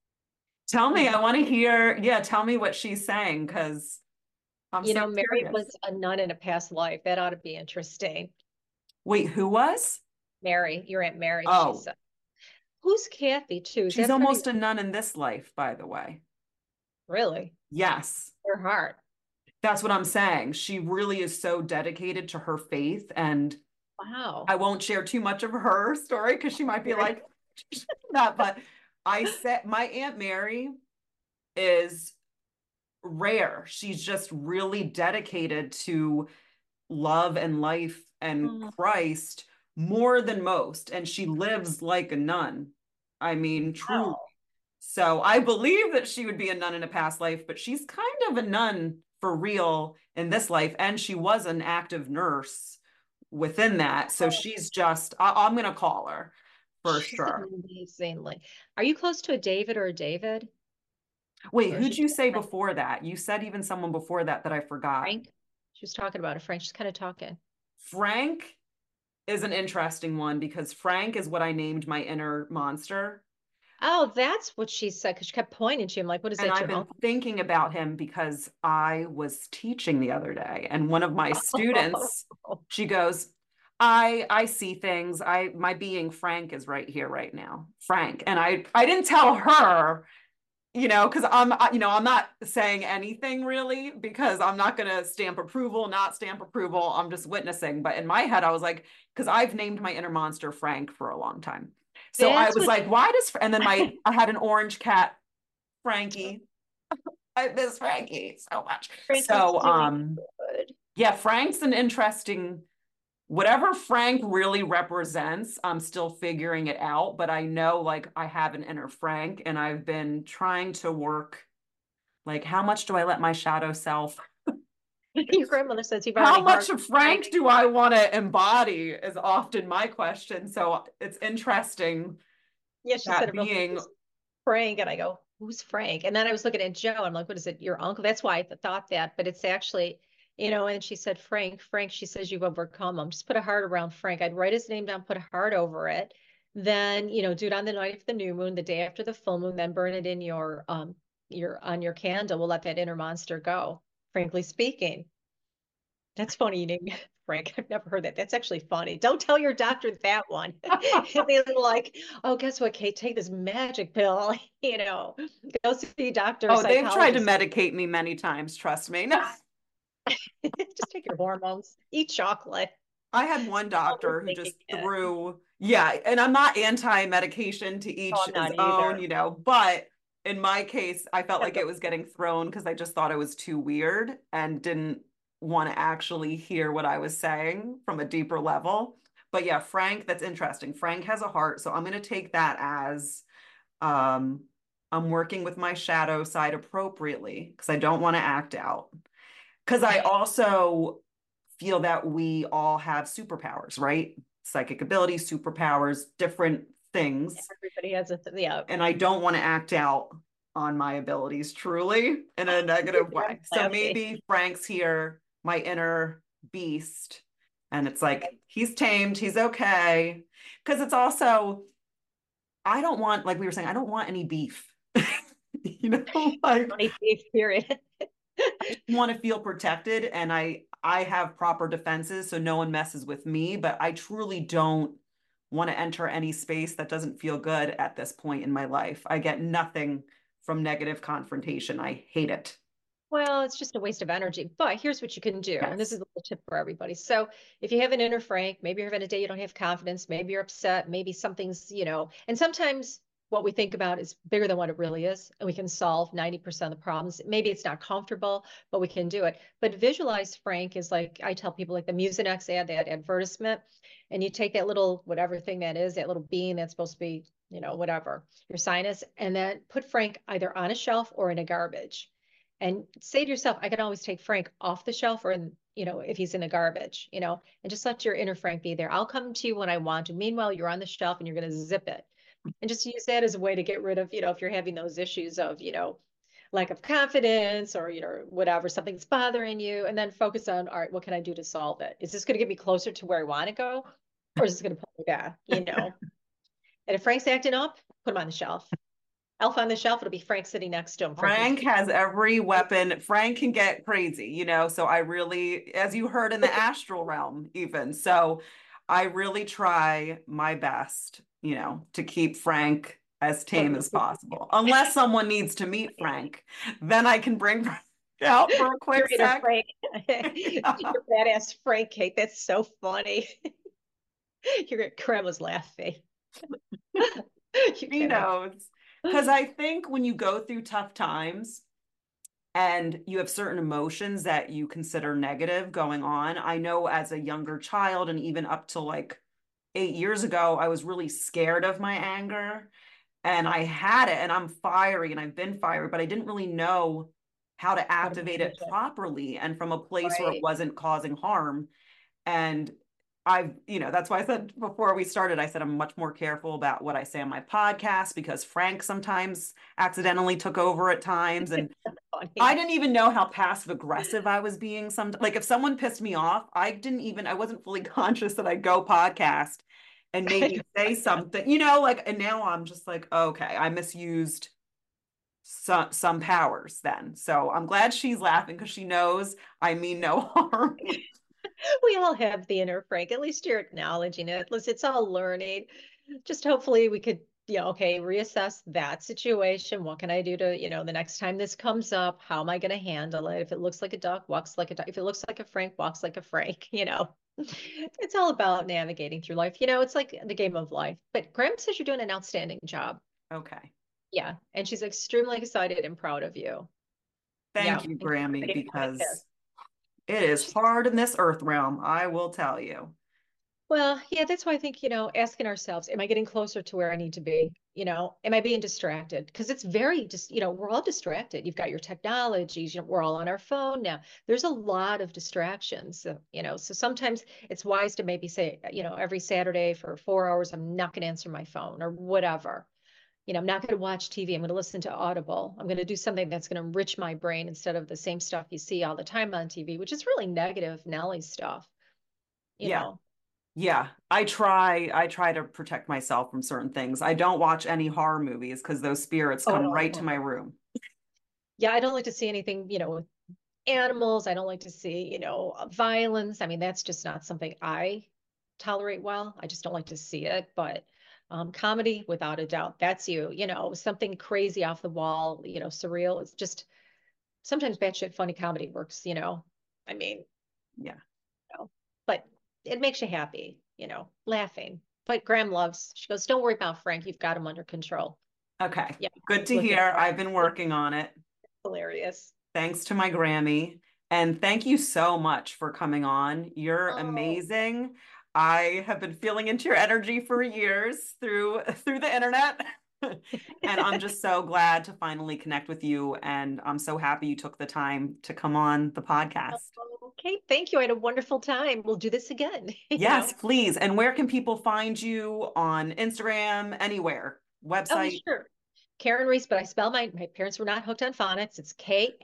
Tell me, Yeah. I want to hear, yeah, tell me what she's saying, because I'm so Mary curious. was a nun in a past life. That ought to be interesting. Wait, who was? Mary, your Aunt Mary, she's Oh, who's Kathy too? Is she's that part of almost your a nun in this life, by the way. really? Yes. Your heart. That's what I'm saying. She really is so dedicated to her faith. And Wow. I won't share too much of her story because she might be like that. But I said my Aunt Mary is rare. She's just really dedicated to love and life and Oh, Christ more than most. And she lives like a nun. I mean, truly. wow. So I believe that she would be a nun in a past life, but she's kind of a nun for real in this life. And she was an active nurse within that. So she's just, I'm going to call her for She's sure. amazingly. Are you close to a David or a David? Wait, Or is who'd she you say before that? You said even someone before that I forgot. Frank? She was talking about a Frank. She's kind of talking. Frank is an interesting one because Frank is what I named my inner monster. Oh, that's what she said because she kept pointing to him like, what is And that, I've your been uncle? thinking about him because I was teaching the other day, and one of my students, she goes, I see things. My being Frank is right here, right now. Frank. And I didn't tell her, because I'm not saying anything really because I'm not gonna stamp approval, not stamp approval. I'm just witnessing. But in my head, I was like, because I've named my inner monster Frank for a long time. So I That's was what like, why does, and then I had an orange cat, Frankie. I miss Frankie so much. Frankie's So, doing good. yeah, Frank's an interesting, whatever Frank really represents, I'm still figuring it out, but I know like I have an inner Frank and I've been trying to work like how much do I let my shadow self? Your grandmother says you've How already much harmed of Frank. Frank do I want to embody is often my question. So it's interesting Yeah, she said that it real being. fast. Frank. And I go, who's Frank? And then I was looking at Joe. I'm like, what is it? Your uncle? That's why I thought that. But it's actually, and she said, Frank, she says, you've overcome him. Just put a heart around Frank. I'd write his name down, put a heart over it. then, do it on the night of the new moon, the day after the full moon, then burn it in your on your candle. We'll let that inner monster go, frankly speaking. That's funny, you named Frank. I've never heard that. That's actually funny. Don't tell your doctor that one. They're like, oh, guess what, Kate? Take this magic pill, go see a doctor, Oh, they've tried to psychologist. medicate me many times, trust me. No. Just take your hormones, eat chocolate. I had one doctor who just threw, yeah, and I'm not anti-medication to No, each I'm his not own, either. but in my case, I felt like That's it was getting thrown because I just thought it was too weird and didn't want to actually hear what I was saying from a deeper level. But yeah, Frank, that's interesting. Frank has a heart, so I'm going to take that as um, I'm working with my shadow side appropriately because I don't want to act out. Because I also feel that we all have superpowers, right? Psychic abilities, superpowers, different things. everybody has yeah. And I don't want to act out on my abilities truly in a negative way. So maybe Frank's here, my inner beast, and it's like he's tamed, he's okay. Because it's also, I don't want, like we were saying, I don't want any beef. Like beef, period. want to feel protected, and I have proper defenses so no one messes with me, but I truly don't want to enter any space that doesn't feel good at this point in my life. I get nothing from negative confrontation. I hate it. Well, it's just a waste of energy. But here's what you can do. And this Yes. is a little tip for everybody. So if you have an inner Frank, maybe you're having a day you don't have confidence, maybe you're upset, maybe something's, and sometimes what we think about is bigger than what it really is. And we can solve 90% of the problems. Maybe it's not comfortable, but we can do it. But visualize Frank is like, I tell people like the Mucinex ad, that advertisement, and you take that little, whatever thing that is, that little bean that's supposed to be, whatever, your sinus, and then put Frank either on a shelf or in a garbage and say to yourself, I can always take Frank off the shelf or if he's in the garbage, and just let your inner Frank be there. I'll come to you when I want to. Meanwhile, you're on the shelf and you're going to zip it. And just use that as a way to get rid of, if you're having those issues of, lack of confidence or, whatever, something's bothering you, and then focus on, all right, what can I do to solve it? Is this going to get me closer to where I want to go? Or is this going to pull me back, And if Frank's acting up, put him on the shelf. Elf on the shelf, it'll be Frank sitting next to him. Frank has every weapon. Frank can get crazy, so I really, as you heard in the astral realm, even. So I really try my best, to keep Frank as tame as possible. Unless someone needs to meet Frank, then I can bring Frank out for a quick sec. Frank. Your badass Frank, Kate. That's so funny. Your grandma's laughing. He knows. Because I think when you go through tough times and you have certain emotions that you consider negative going on, I know as a younger child and even up to like 8 years ago, I was really scared of my anger and I had it and I'm fiery and I've been fiery, but I didn't really know how to activate it properly and from a place where it wasn't causing harm. And that's why I said before we started, I said I'm much more careful about what I say on my podcast because Frank sometimes accidentally took over at times. And I didn't even know how passive aggressive I was being. Like if someone pissed me off, I wasn't fully conscious that I'd go podcast and maybe say something, and now I'm just like, okay, I misused some powers then. So I'm glad she's laughing because she knows I mean no harm. We all have the inner Frank. At least you're acknowledging it. Listen, it's all learning. Just hopefully we could, reassess that situation. What can I do to, the next time this comes up, how am I going to handle it? If it looks like a duck, walks like a duck. If it looks like a Frank, walks like a Frank, It's all about navigating through life. It's like the game of life. But Graham says you're doing an outstanding job. Okay. Yeah. And she's extremely excited and proud of you. Thank you, Grammy, because it is hard in this earth realm, I will tell you. Well, yeah, that's why I think, asking ourselves, am I getting closer to where I need to be? Am I being distracted? Because it's very just, we're all distracted. You've got your technologies, we're all on our phone now. There's a lot of distractions, so sometimes it's wise to maybe say, every Saturday for 4 hours, I'm not going to answer my phone or whatever. I'm not going to watch TV. I'm going to listen to Audible. I'm going to do something that's going to enrich my brain instead of the same stuff you see all the time on TV, which is really negative Nelly stuff, Yeah. know. Yeah, I try to protect myself from certain things. I don't watch any horror movies because those spirits Oh come no, I right don't to like my it. room. Yeah, I don't like to see anything, with animals. I don't like to see, violence. I mean, that's just not something I tolerate well. I just don't like to see it. But comedy, without a doubt, that's you. Something crazy off the wall, surreal. It's just sometimes batshit funny comedy works. I mean, Yeah. but it makes you happy, laughing. But Graham loves, she goes, don't worry about Frank. You've got him under control. Okay. Yeah, Good to looking hear. for I've been it. working on it. Hilarious. Thanks to my Grammy. And thank you so much for coming on. You're Oh, amazing. I have been feeling into your energy for years through the internet. And I'm just so glad to finally connect with you. And I'm so happy you took the time to come on the podcast. okay. Thank you. I had a wonderful time. We'll do this again, Yes, please. And where can people find you on Instagram, anywhere, Oh, website? sure. Karen Reese, but I spell my parents were not hooked on phonics. It's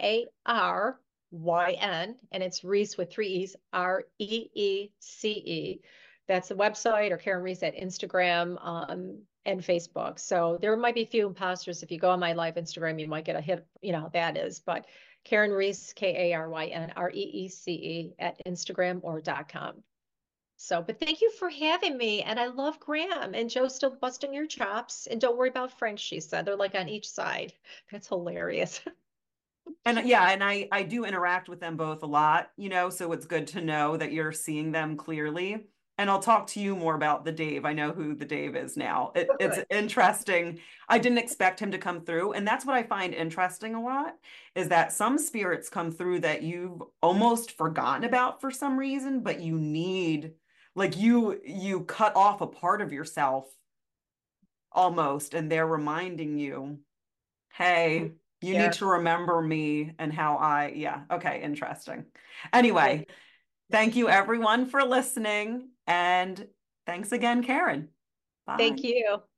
Karyn, and it's Reese with three E's, Reece. That's the website, or Karen Reese at Instagram, and Facebook. So there might be a few imposters. If you go on my live Instagram, you might get a hit, that is. But Karen Reese, KarynReece at Instagram or .com. So, but thank you for having me. And I love Graham and Joe's still busting your chops. And don't worry about Frank, she said. They're like on each side. That's hilarious. And yeah, and I do interact with them both a lot, so it's good to know that you're seeing them clearly. And I'll talk to you more about the Dave. I know who the Dave is now. Oh, It's good. interesting. I didn't expect him to come through, and that's what I find interesting a lot is that some spirits come through that you've almost forgotten about for some reason, but you need like you cut off a part of yourself almost, and they're reminding you, hey, you need Here. to remember me and how yeah, okay, interesting. Yeah. Anyway, thank you everyone for listening. And thanks again, Karen. Thank Bye. you.